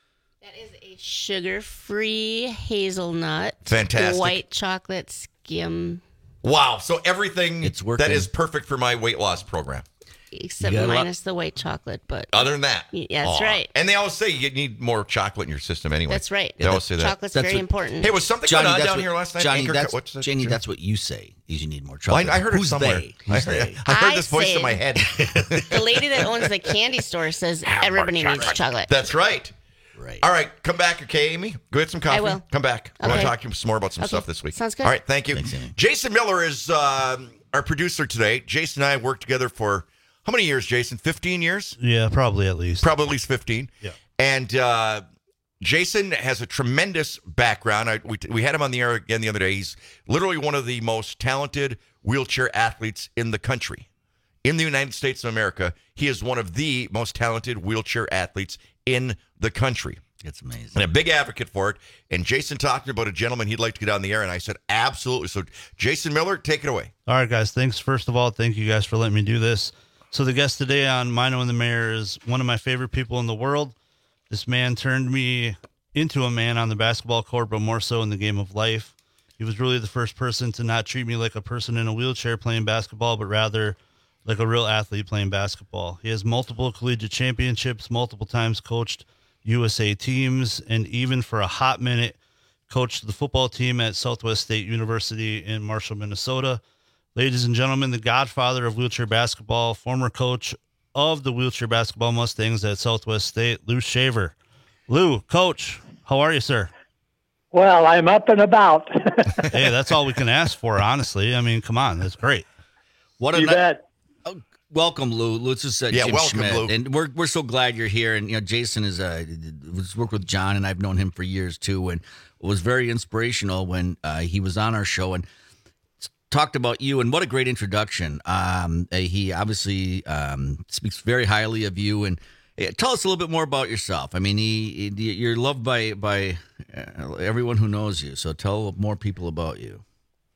That is a sugar-free hazelnut. Fantastic. White chocolate skim. Wow. So everything It's working. that is perfect for my weight loss program. Except You got a lot- minus the white chocolate, but Other than that. Yeah, that's Aw. right. And they always say you need more chocolate in your system anyway. That's right. They always say that. Chocolate's very important. Hey, was something Johnny, going on that's down what- here last night? Johnny, Anchor- that's, what's that? Janie, that's what you say, is you need more Well, chocolate. I, I heard Who's it somewhere. they? I Who's heard, they? I heard I this voice say- in my head. The lady that owns the candy store says everybody needs chocolate. That's right. Right. All right, come back, okay, Amy? Go get some coffee. I will. Come back. I want Okay. to talk to you some more about some Okay. stuff this week. Sounds good. All right, thank you. Thanks, Amy. Jason Miller is um, our producer today. Jason and I worked together for how many years, Jason? fifteen years? Yeah, probably at least. Probably at least fifteen. Yeah. And uh, Jason has a tremendous background. I, we, we had him on the air again the other day. He's literally one of the most talented wheelchair athletes in the country. In the United States of America, he is one of the most talented wheelchair athletes in the country. It's amazing. And a big advocate for it. And Jason talked about a gentleman he'd like to get on the air, and I said, absolutely. So, Jason Miller, take it away. All right, guys. Thanks. First of all, thank you guys for letting me do this. So the guest today on Mino and the Mayor is one of my favorite people in the world. This man turned me into a man on the basketball court, but more so in the game of life. He was really the first person to not treat me like a person in a wheelchair playing basketball, but rather like a real athlete playing basketball. He has multiple collegiate championships, multiple times coached U S A teams, and even for a hot minute, coached the football team at Southwest State University in Marshall, Minnesota. Ladies and gentlemen, the godfather of wheelchair basketball, former coach of the wheelchair basketball Mustangs at Southwest State, Lou Shaver. Lou, coach, how are you, sir? Well, I'm up and about. Hey, that's all we can ask for, honestly. I mean, come on, that's great. What a You ni- bet. Oh, welcome, Lou. Lou, this is uh, Yeah, Jim welcome, Schmidt, Lou. and we're we're so glad you're here. And you know, Jason is uh, was worked with John, and I've known him for years too, and was very inspirational when uh, he was on our show and s- talked about you. And what a great introduction! Um, uh, he obviously um, speaks very highly of you. And uh, tell us a little bit more about yourself. I mean, he, he you're loved by by uh, everyone who knows you. So tell more people about you.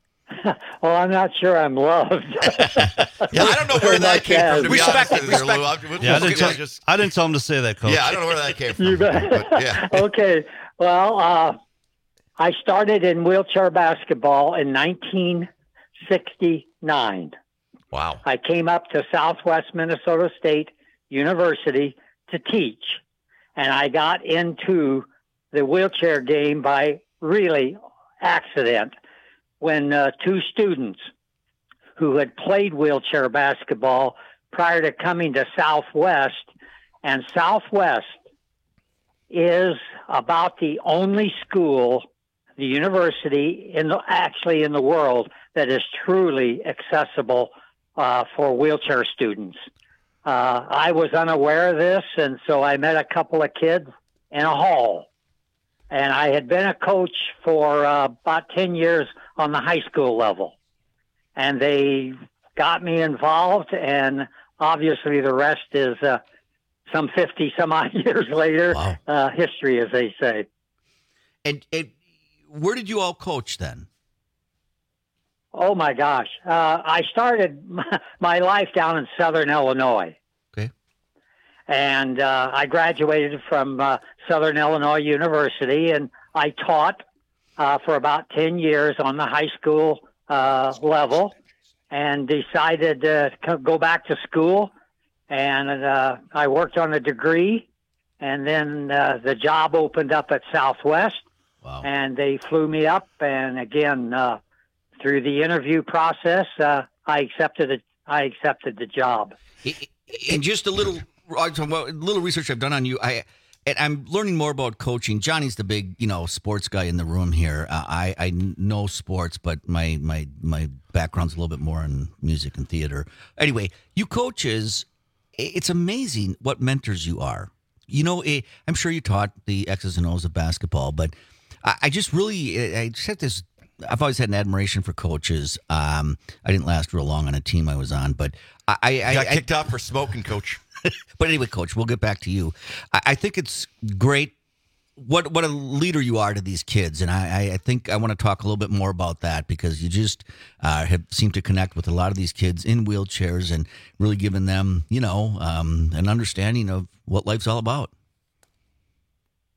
Well, I'm not sure I'm loved. Yeah, I don't know where that came from, to be Respect honest it, with you there, respect Lou. it. I'll- we'll- Yeah, I we'll didn't, give tell, it just- I didn't tell him to say that, coach. Yeah, I don't know where that came from. You bet. But, yeah. Okay. Well, uh, I started in wheelchair basketball in nineteen sixty-nine. Wow. I came up to Southwest Minnesota State University to teach, and I got into the wheelchair game by really accident when uh, two students who had played wheelchair basketball prior to coming to Southwest, and Southwest is about the only school, the university in the, actually in the world that is truly accessible uh, for wheelchair students. Uh, I was unaware of this, and so I met a couple of kids in a hall. And I had been a coach for uh, about ten years on the high school level. And they got me involved, and obviously the rest is uh, some fifty some odd years later, Wow. uh, history, as they say. And, and where did you all coach then? Oh, my gosh. Uh, I started my, my life down in Southern Illinois. Okay. And uh, I graduated from uh, Southern Illinois University, and I taught uh, for about ten years on the high school uh, level, and decided to co- go back to school. And uh, I worked on a degree, and then uh, the job opened up at Southwest, Wow. and they flew me up. And again, uh, through the interview process, uh, I accepted it. I accepted the job. And just a little, a little research I've done on you. I, and I'm learning more about coaching. Johnny's the big, you know, sports guy in the room here. Uh, I, I know sports, but my, my, my background's a little bit more in music and theater. Anyway, you coaches, it's amazing what mentors you are. You know, eh, I'm sure you taught the X's and O's of basketball, but I, I just really, I just have this. I've always had an admiration for coaches. Um, I didn't last real long on a team I was on, but I, I, You I got I- kicked off for smoking, Coach. but anyway, Coach, we'll get back to you. I, I think it's great what what a leader you are to these kids, and I, I think I want to talk a little bit more about that because you just uh, have seemed to connect with a lot of these kids in wheelchairs and really giving them, you know, um, an understanding of what life's all about.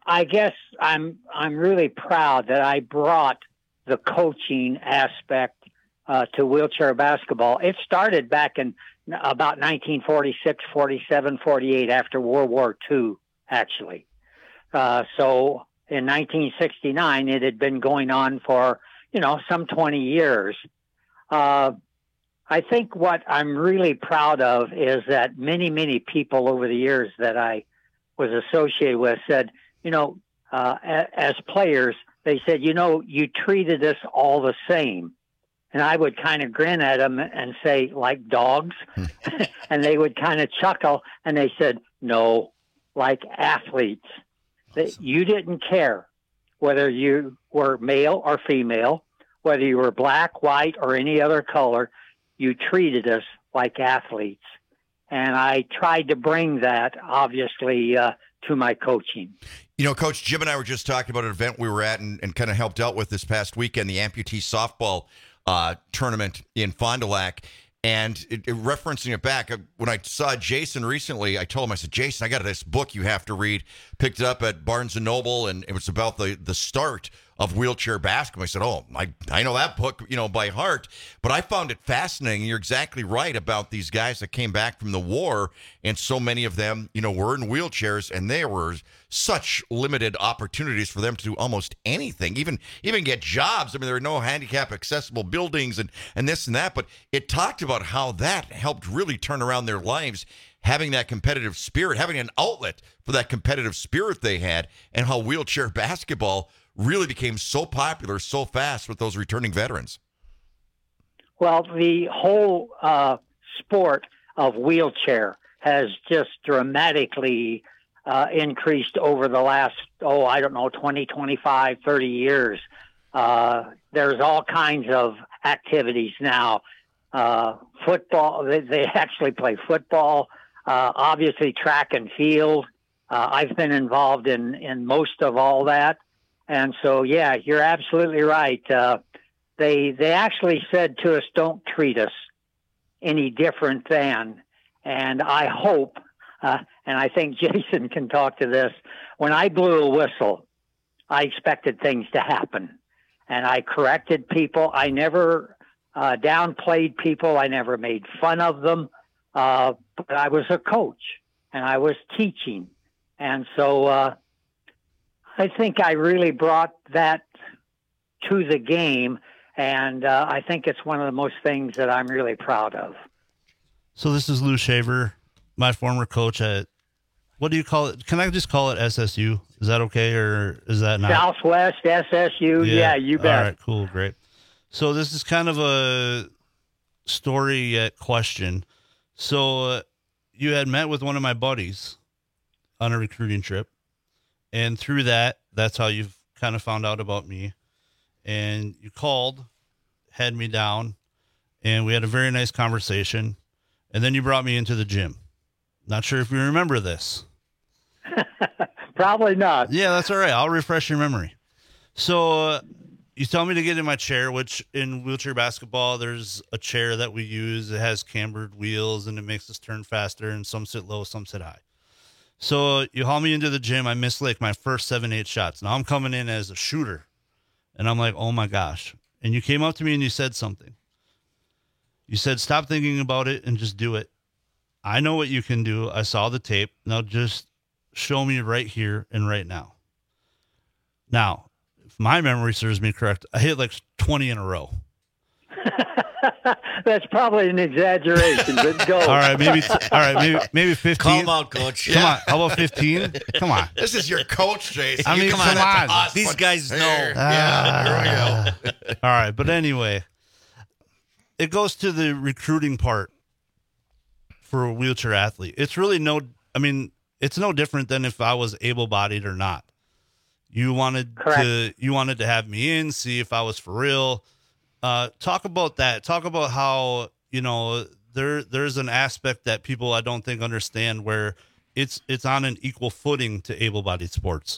I guess I'm I'm really proud that I brought the coaching aspect uh, to wheelchair basketball. It started back in about nineteen forty-six, forty-seven, forty-eight, after World War Two, actually. Uh, so in nineteen sixty-nine, it had been going on for, you know, some twenty years. Uh, I think what I'm really proud of is that many, many people over the years that I was associated with said, you know, uh, a- as players, they said, you know, you treated us all the same. And I would kind of grin at them and say, like dogs. And they would kind of chuckle. And they said, no, like athletes. That you didn't care whether you were male or female, whether you were black, white, or any other color. You treated us like athletes. And I tried to bring that, obviously, uh, to my coaching. You know, Coach, Jim and I were just talking about an event we were at and, and kind of helped out with this past weekend, the amputee softball uh, tournament in Fond du Lac. And it, it, referencing it back, uh, when I saw Jason recently, I told him, I said, Jason, I got this book you have to read. Picked it up at Barnes and Noble, and it was about the, the start of wheelchair basketball. I said, oh, I, I know that book, you know, by heart. But I found it fascinating. You're exactly right about these guys that came back from the war, and so many of them, you know, were in wheelchairs, and there were such limited opportunities for them to do almost anything, even even get jobs. I mean, there are no handicap accessible buildings and, and this and that, but it talked about how that helped really turn around their lives, having that competitive spirit, having an outlet for that competitive spirit they had, and how wheelchair basketball really became so popular so fast with those returning veterans. Well, the whole uh, sport of wheelchair has just dramatically uh, increased over the last, oh, I don't know, twenty, twenty-five, thirty years. Uh, there's all kinds of activities now. Uh, football, they, they actually play football, uh, obviously track and field. Uh, I've been involved in, in most of all that. And so, yeah, you're absolutely right. Uh, they they actually said to us, don't treat us any different than. And I hope, uh, and I think Jason can talk to this, when I blew a whistle, I expected things to happen. And I corrected people. I never uh, downplayed people. I never made fun of them. Uh, but I was a coach, and I was teaching. And so uh, I think I really brought that to the game, and uh, I think it's one of the most things that I'm really proud of. So this is Lou Shaver, my former coach at, what do you call it? Can I just call it S S U? Is that okay, or is that not? Southwest S S U, yeah, you bet. All right, cool, great. So this is kind of a story yet question. So uh, you had met with one of my buddies on a recruiting trip, and through that, that's how you've kind of found out about me. And you called, had me down, and we had a very nice conversation. And then you brought me into the gym. Not sure if you remember this. Probably not. Yeah, that's all right. I'll refresh your memory. So uh, you tell me to get in my chair, which in wheelchair basketball, there's a chair that we use. It has cambered wheels, and it makes us turn faster, and some sit low, some sit high. So uh, you haul me into the gym. I missed like my first seven, eight shots. Now I'm coming in as a shooter, and I'm like, oh, my gosh. And you came up to me and you said something. You said, stop thinking about it and just do it. I know what you can do. I saw the tape. Now just show me right here and right now. Now, if my memory serves me correct, I hit like twenty in a row. That's probably an exaggeration, but go. All right, maybe all right, maybe maybe fifteen. Call him out, coach. Come on, how about fifteen? Come on. This is your coach, Jason. I mean, you come come on. on. These guys know. There. Yeah, here we go. All right, but anyway, it goes to the recruiting part for a wheelchair athlete. It's really no, I mean, it's no different than if I was able-bodied or not. You wanted Correct. to, you wanted to have me in, see if I was for real. Uh, talk about that. Talk about how, you know, there, there's an aspect that people I don't think understand where it's, it's on an equal footing to able-bodied sports.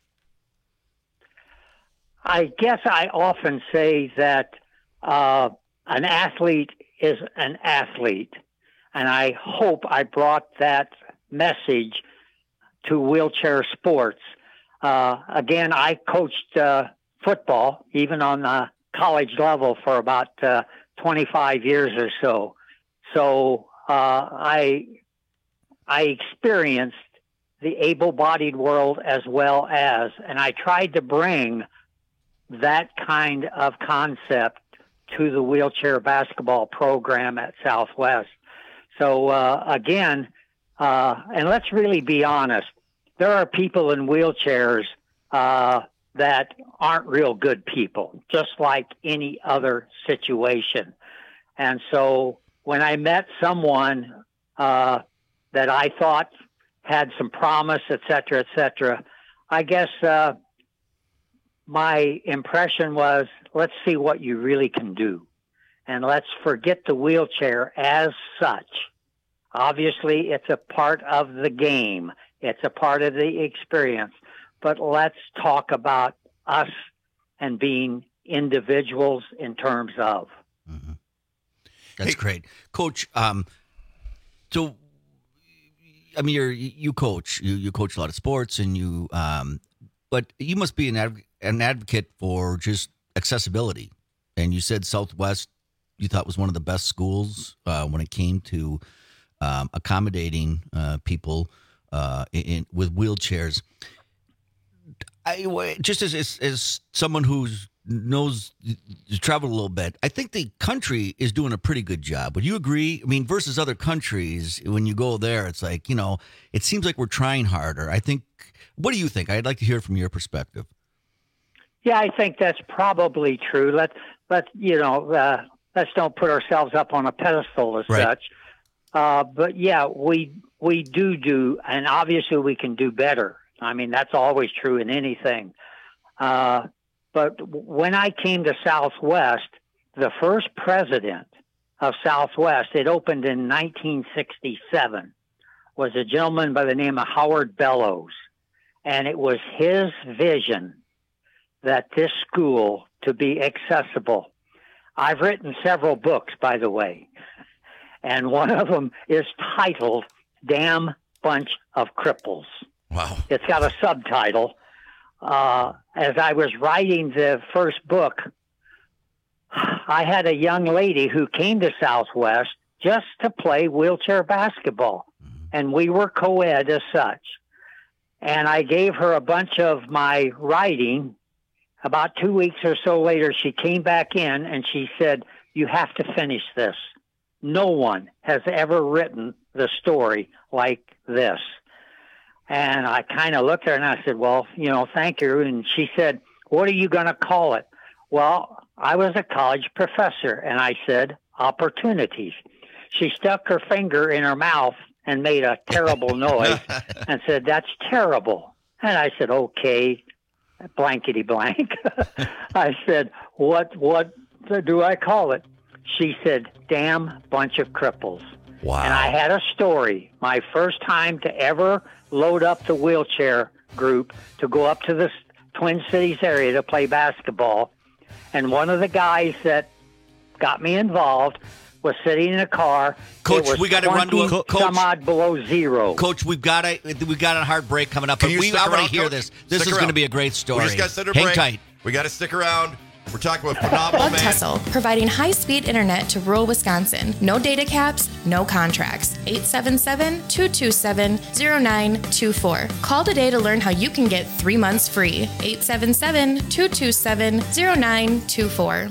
I guess I often say that uh, an athlete is an athlete, and I hope I brought that message to wheelchair sports. Uh, again, I coached uh, football, even on the college level, for about uh, twenty-five years or so. So uh, I I experienced the able-bodied world as well as, and I tried to bring that kind of concept to the wheelchair basketball program at Southwest. So uh, again, uh, and let's really be honest, there are people in wheelchairs uh, that aren't real good people, just like any other situation. And so when I met someone uh, that I thought had some promise, et cetera, et cetera, I guess uh, my impression was, let's see what you really can do. And let's forget the wheelchair as such. Obviously, it's a part of the game. It's a part of the experience. But let's talk about us and being individuals in terms of. Mm-hmm. That's great. Coach, um, so, I mean, you're, you coach. You, you coach a lot of sports, and you, um, but you must be an, adv- an advocate for just accessibility. And you said Southwest you thought was one of the best schools uh, when it came to um, accommodating uh, people uh, in, with wheelchairs. I, just as, as as someone who's knows traveled a little bit, I think the country is doing a pretty good job. Would you agree? I mean, versus other countries, when you go there, it's like, you know, it seems like we're trying harder. I think. What do you think? I'd like to hear from your perspective. Yeah, I think that's probably true. Let let you know. Uh, let's don't put ourselves up on a pedestal as Right. such. Uh, but yeah, we we do do, and obviously we can do better. I mean, that's always true in anything. Uh, but when I came to Southwest, the first president of Southwest, it opened in nineteen sixty-seven, was a gentleman by the name of Howard Bellows. And it was his vision that this school to be accessible. I've written several books, by the way, and one of them is titled Damn Bunch of Cripples. Wow. It's got a subtitle. Uh, as I was writing the first book, I had a young lady who came to Southwest just to play wheelchair basketball, and we were co-ed as such. And I gave her a bunch of my writing. About two weeks or so later, she came back in and she said, you have to finish this. No one has ever written the story like this. And I kind of looked at her and I said, well, you know, thank you. And she said, what are you going to call it? Well, I was a college professor, and I said, opportunities. She stuck her finger in her mouth and made a terrible noise and said, that's terrible. And I said, okay, blankety blank. I said, what, what do I call it? She said, damn bunch of cripples. Wow. And I had a story. My first time to ever load up the wheelchair group to go up to the Twin Cities area to play basketball. And one of the guys that got me involved was sitting in a car. Coach, It was we got to run to a twenty coach. some odd below zero. Coach, we've got a we got a hard break coming up, Can but you we stick I want around, to hear Coach? this. This Stick is going to around. be a great story. We just got to sit a Hang break. tight. We got to stick around. We're talking with phenomenal Bug man. Tussle, providing high-speed internet to rural Wisconsin. No data caps, no contracts. eight seven seven, two two seven, zero nine two four. Call today to learn how you can get three months free. eight seven seven, two two seven, zero nine two four.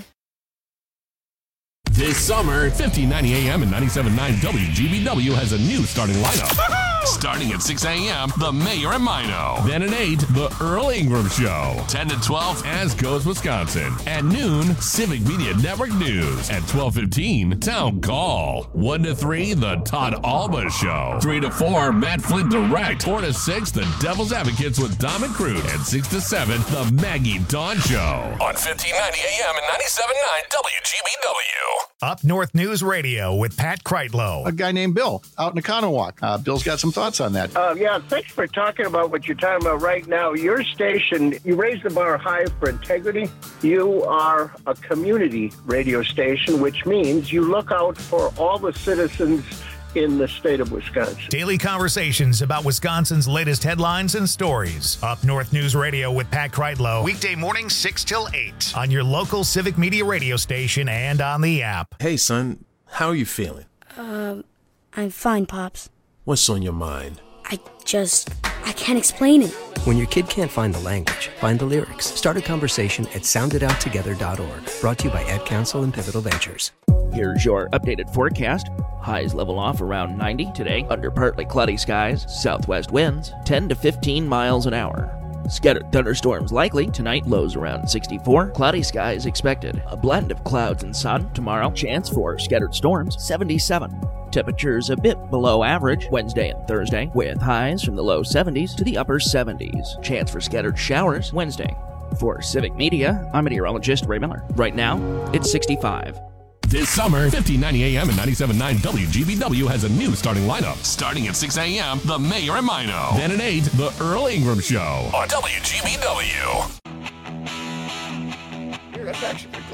This summer, fifteen ninety A M and ninety-seven point nine W G B W has a new starting lineup. Starting at six A M, The Mayor and Mino. Then at eight, The Earl Ingram Show. ten to twelve, As Goes Wisconsin. At noon, Civic Media Network News. At twelve fifteen, Town Call. one to three, The Todd Alba Show. three to four, Matt Flint Direct. four to six, The Devil's Advocates with Dom and Crude. And six to seven, The Maggie Dawn Show. On fifteen ninety A M and ninety-seven point nine W G B W. Up North News Radio with Pat Kreitlow. A guy named Bill out in Economowoc. Uh, Bill's got some thoughts on that. Uh, yeah, thanks for talking about what you're talking about right now. Your station, you raise the bar high for integrity. You are a community radio station, which means you look out for all the citizens in the state of Wisconsin. Daily conversations about Wisconsin's latest headlines and stories. Up North News Radio with Pat Kreitlow. Weekday mornings six till eight on your local Civic Media radio station and on the app. Hey, son, how are you feeling? Um, I'm fine, Pops. What's on your mind? I just, I can't explain it. When your kid can't find the language, find the lyrics. Start a conversation at sound it out together dot org. Brought to you by Ad Council and Pivotal Ventures. Here's your updated forecast. Highs level off around ninety today under partly cloudy skies. Southwest winds ten to fifteen miles an hour. Scattered thunderstorms likely tonight, lows around sixty-four. Cloudy skies expected. A blend of clouds and sun tomorrow. Chance for scattered storms seventy-seven. Temperatures a bit below average Wednesday and Thursday, with highs from the low seventies to the upper seventies. Chance for scattered showers Wednesday. For Civic Media, I'm meteorologist Ray Miller. Right now, it's sixty-five. This summer, fifteen ninety A M and ninety-seven point nine W G B W has a new starting lineup. Starting at six A M, The Mayor and Mino. Then at eight, The Earl Ingram Show on W G B W. Here, that's actually pretty cool.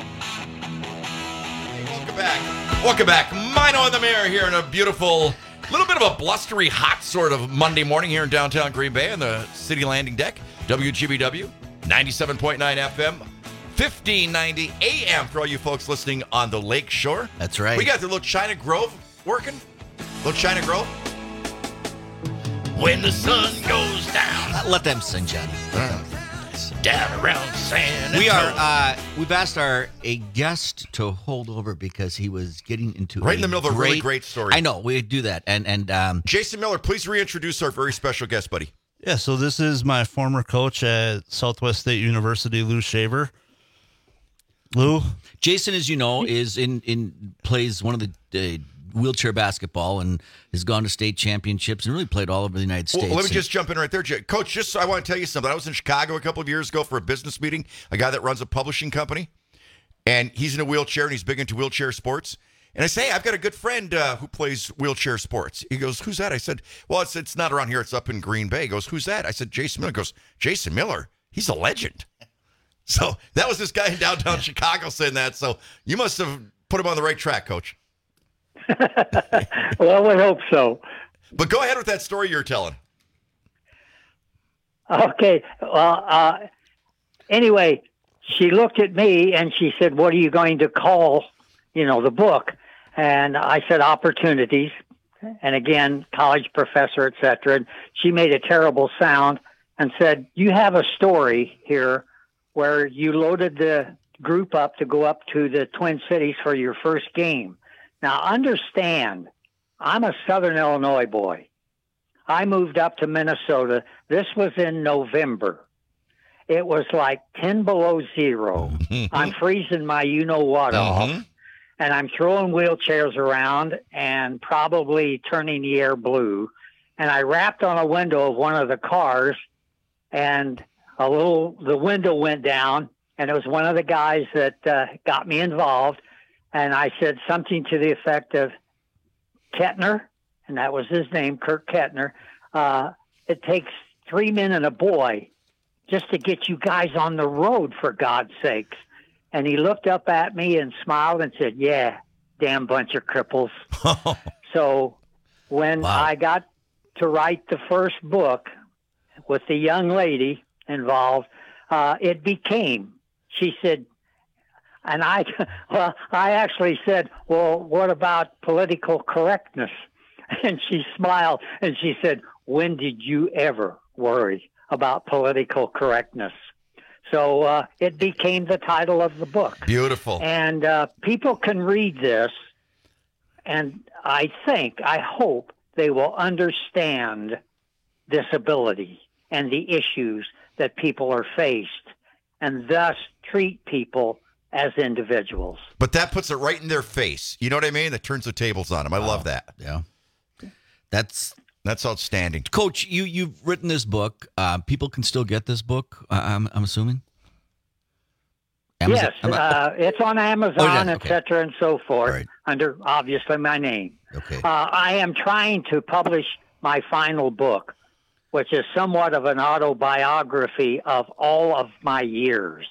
Hey, welcome back. Welcome back. Mino and the Mayor here in a beautiful, little bit of a blustery, hot sort of Monday morning here in downtown Green Bay on the city landing deck. W G B W, ninety-seven point nine F M. fifteen ninety A M for all you folks listening on the Lake Shore. That's right. We got the little China Grove working. Little China Grove. When the sun goes down. Uh, let them sing, Johnny. Let them. Down around San We are. Antonio. Uh, we've asked our a guest to hold over because he was getting into Right a in the middle of a really great story. I know we do that, and and um, Jason Miller, please reintroduce our very special guest, buddy. Yeah, so this is my former coach at Southwest State University, Lou Shaver. Lou, Jason, as you know, is in in plays one of the uh, wheelchair basketball and has gone to state championships and really played all over the United States. Well, let me And- just jump in right there, Jay. Coach. Just I want to tell you something. I was in Chicago a couple of years ago for a business meeting. A guy that runs a publishing company, and he's in a wheelchair and he's big into wheelchair sports. And I say, hey, I've got a good friend uh, who plays wheelchair sports. He goes, who's that? I said, well, it's it's not around here. It's up in Green Bay. He goes, who's that? I said, Jason Miller. He goes, Jason Miller. He's a legend. So that was this guy in downtown Chicago saying that. So you must have put him on the right track, Coach. Well, we hope so. But go ahead with that story you're telling. Okay. Well, uh, anyway, she looked at me and she said, what are you going to call, you know, the book? And I said, Opportunities. And again, college professor, et cetera. And she made a terrible sound and said, you have a story here where you loaded the group up to go up to the Twin Cities for your first game. Now, understand, I'm a Southern Illinois boy. I moved up to Minnesota. This was in November. It was like ten below zero. I'm freezing my you-know-what Mm-hmm. off, and I'm throwing wheelchairs around and probably turning the air blue. And I rapped on a window of one of the cars, and a little, the window went down, and it was one of the guys that uh, got me involved. And I said something to the effect of, Kettner, and that was his name, Kirk Kettner, uh, it takes three men and a boy just to get you guys on the road, for God's sakes. And he looked up at me and smiled and said, yeah, damn bunch of cripples. So when Wow. I got to write the first book with the young lady involved, uh, it became, she said, and I, well, I actually said, well, what about political correctness? And she smiled and she said, when did you ever worry about political correctness? So uh, it became the title of the book. Beautiful. And uh, people can read this, and I think, I hope they will understand disability and the issues that people are faced, and thus treat people as individuals. But that puts it right in their face. You know what I mean? That turns the tables on them. I love that. Yeah. That's that's outstanding. Coach, you you've written this book. Uh, people can still get this book. Uh, I'm I'm assuming. Yes, Am I- uh, it's on Amazon, Oh, yeah, et okay. cetera, and so forth, Right. under obviously my name. Okay. Uh, I am trying to publish my final book, which is somewhat of an autobiography of all of my years.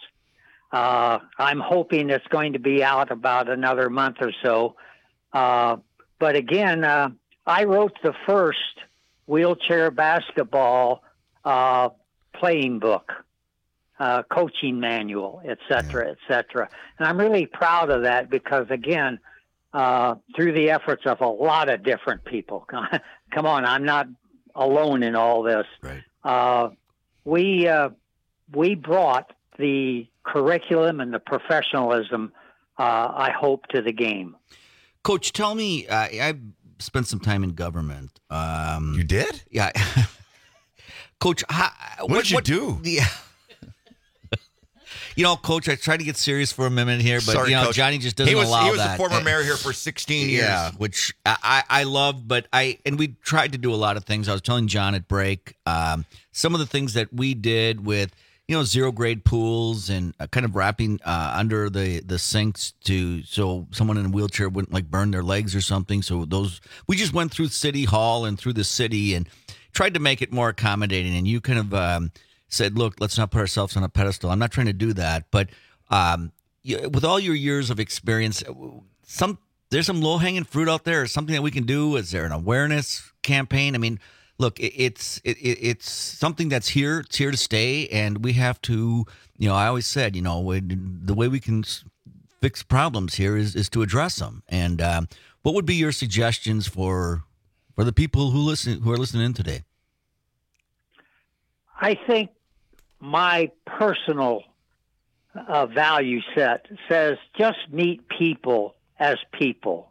Uh, I'm hoping it's going to be out about another month or so. Uh, but again, uh, I wrote the first wheelchair basketball uh, playing book, uh, coaching manual, et cetera, et cetera. And I'm really proud of that because, again, uh, through the efforts of a lot of different people, come on, I'm not alone in all this. Right. Uh, we uh, we brought the curriculum and the professionalism, uh, I hope, to the game. Coach, tell me, uh, I've spent some time in government. Um, you did? Yeah. Coach, how, what, what did you what, do? Yeah. You know, Coach, I tried to get serious for a minute here, but, Sorry, you know, Coach. Johnny just doesn't he was, allow that. He was the former mayor here for sixteen years. Yeah, which I, I loved, but I, and we tried to do a lot of things. I was telling John at break, um, some of the things that we did with, you know, zero grade pools and uh, kind of wrapping uh, under the, the sinks to, so someone in a wheelchair wouldn't like burn their legs or something. So those, we just went through City Hall and through the city and tried to make it more accommodating. And you kind of um, said, look, let's not put ourselves on a pedestal. I'm not trying to do that, but um, you, with all your years of experience, some, there's some low hanging fruit out there or something that we can do. Is there an awareness campaign? I mean, look, it, it's it, it's something that's here. It's here to stay, and we have to. You know, I always said, you know, the way we can fix problems here is, is to address them. And um, what would be your suggestions for for the people who listen who are listening in today? I think my personal uh, value set says just meet people as people,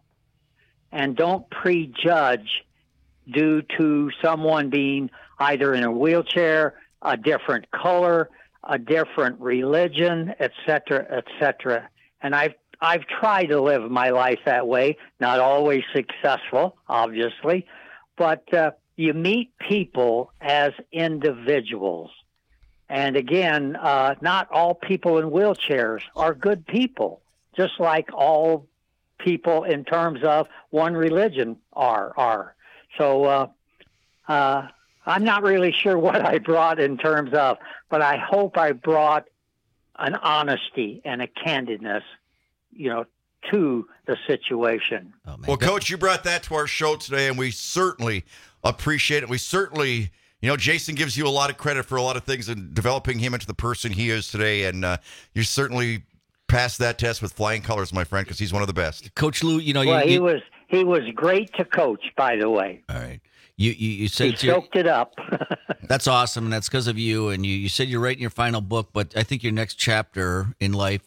and don't prejudge due to someone being either in a wheelchair, a different color, a different religion, et cetera, et cetera. And I've I've tried to live my life that way. Not always successful, obviously, but uh, you meet people as individuals. And again, uh, not all people in wheelchairs are good people, just like all people in terms of one religion are are. So uh, uh, I'm not really sure what I brought in terms of, but I hope I brought an honesty and a candidness, you know, to the situation. Oh, well, Coach, you brought that to our show today, and we certainly appreciate it. We certainly, you know, Jason gives you a lot of credit for a lot of things and developing him into the person he is today, and uh, you certainly passed that test with flying colors, my friend, because he's one of the best. Coach Lou, you know, well, you, he you, was he was great to coach, by the way. All right. You you, you said he soaked it up. That's awesome, and that's because of you. And you, you said you're writing your final book, but I think your next chapter in life,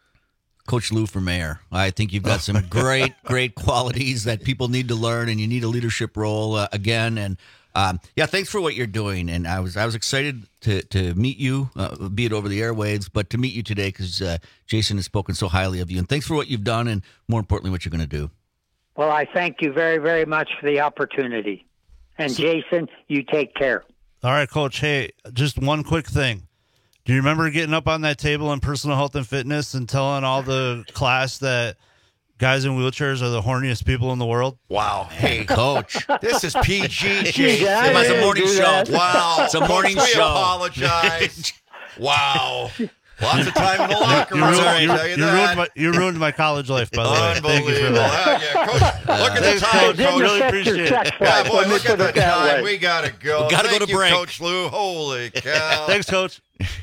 Coach Lou for mayor. I think you've got some great, great qualities that people need to learn, and you need a leadership role uh, again. And um, yeah, thanks for what you're doing. And I was I was excited to to meet you, uh, be it over the airwaves, but to meet you today because uh, Jason has spoken so highly of you. And thanks for what you've done, and more importantly, what you're going to do. Well, I thank you very, very much for the opportunity. And Jason, you take care. All right, Coach. Hey, just one quick thing. Do you remember getting up on that table in personal health and fitness and telling all the class that guys in wheelchairs are the horniest people in the world? Wow. Hey, Coach. This is P G, Jason. Yeah, it's a morning show. Wow. It's a morning we show. We apologize. Wow. Lots of time in the locker You, room. ruined, I'll you, tell you you, that. ruined my, you ruined my college life, by the way. Thank you for Unbelievable. that. Yeah, Coach, look at the time, Didn't Coach. affect Really your appreciate it. sex Yeah, life, boy, let me look at put the it that time. way. We got to go. We gotta Thank go to you, break. Coach Lou. Holy cow. Thanks, Coach.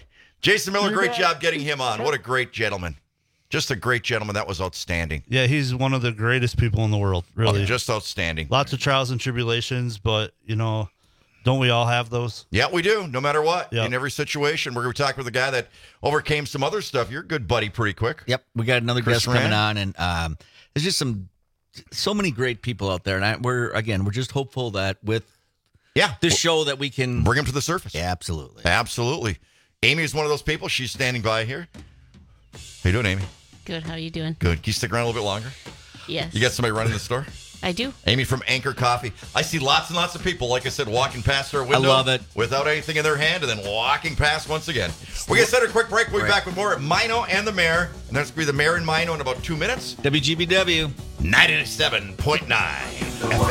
Jason Miller, great job getting him on. What a great gentleman. Just a great gentleman. That was outstanding. Yeah, he's one of the greatest people in the world, really. Oh, just outstanding. Lots of trials and tribulations, but, you know, don't we all have those? Yeah, we do, no matter what. Yep. In every situation. We're going to talk with a guy that overcame some other stuff. You're a good buddy pretty quick. Yep, we got another Chris guest coming Rand. on, and um, there's just some, so many great people out there, and I, we're again, we're just hopeful that with yeah this show that we can bring him to the surface. Yeah, absolutely, absolutely. Amy is one of those people. She's standing by here. How you doing, Amy? Good. How are you doing? Good. Can you stick around a little bit longer? Yes. You got somebody running the store? I do. Amy from Anchor Coffee. I see lots and lots of people, like I said, walking past our window. I love it. Without anything in their hand, and then walking past once again. We're going to set a quick break. We'll be Right. back with more at Mino and the Mayor. And that's going to be the Mayor and Mino in about two minutes. W G B W ninety-seven point nine F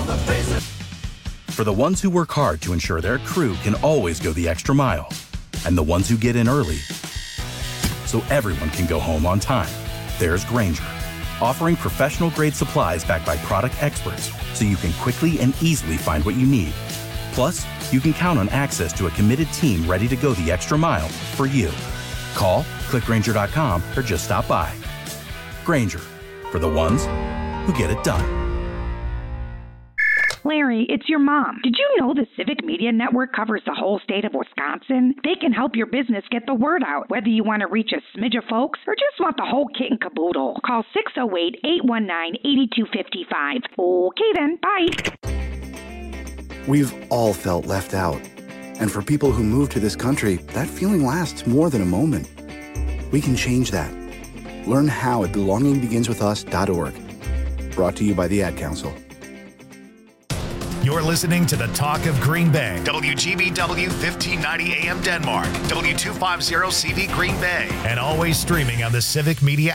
M. For the ones who work hard to ensure their crew can always go the extra mile, and the ones who get in early so everyone can go home on time, there's Grainger, offering professional-grade supplies backed by product experts so you can quickly and easily find what you need. Plus, you can count on access to a committed team ready to go the extra mile for you. Call, click Grainger dot com, or just stop by. Grainger, for the ones who get it done. Larry, it's your mom. Did you know the Civic Media Network covers the whole state of Wisconsin? They can help your business get the word out, whether you want to reach a smidge of folks or just want the whole kit and caboodle. Call six oh eight, eight one nine, eight two five five. Okay then, bye. We've all felt left out. And for people who move to this country, that feeling lasts more than a moment. We can change that. Learn how at belonging begins with us dot org. Brought to you by the Ad Council. You're listening to the Talk of Green Bay. W G B W fifteen ninety A M Denmark. W two fifty C V Green Bay. And always streaming on the Civic Media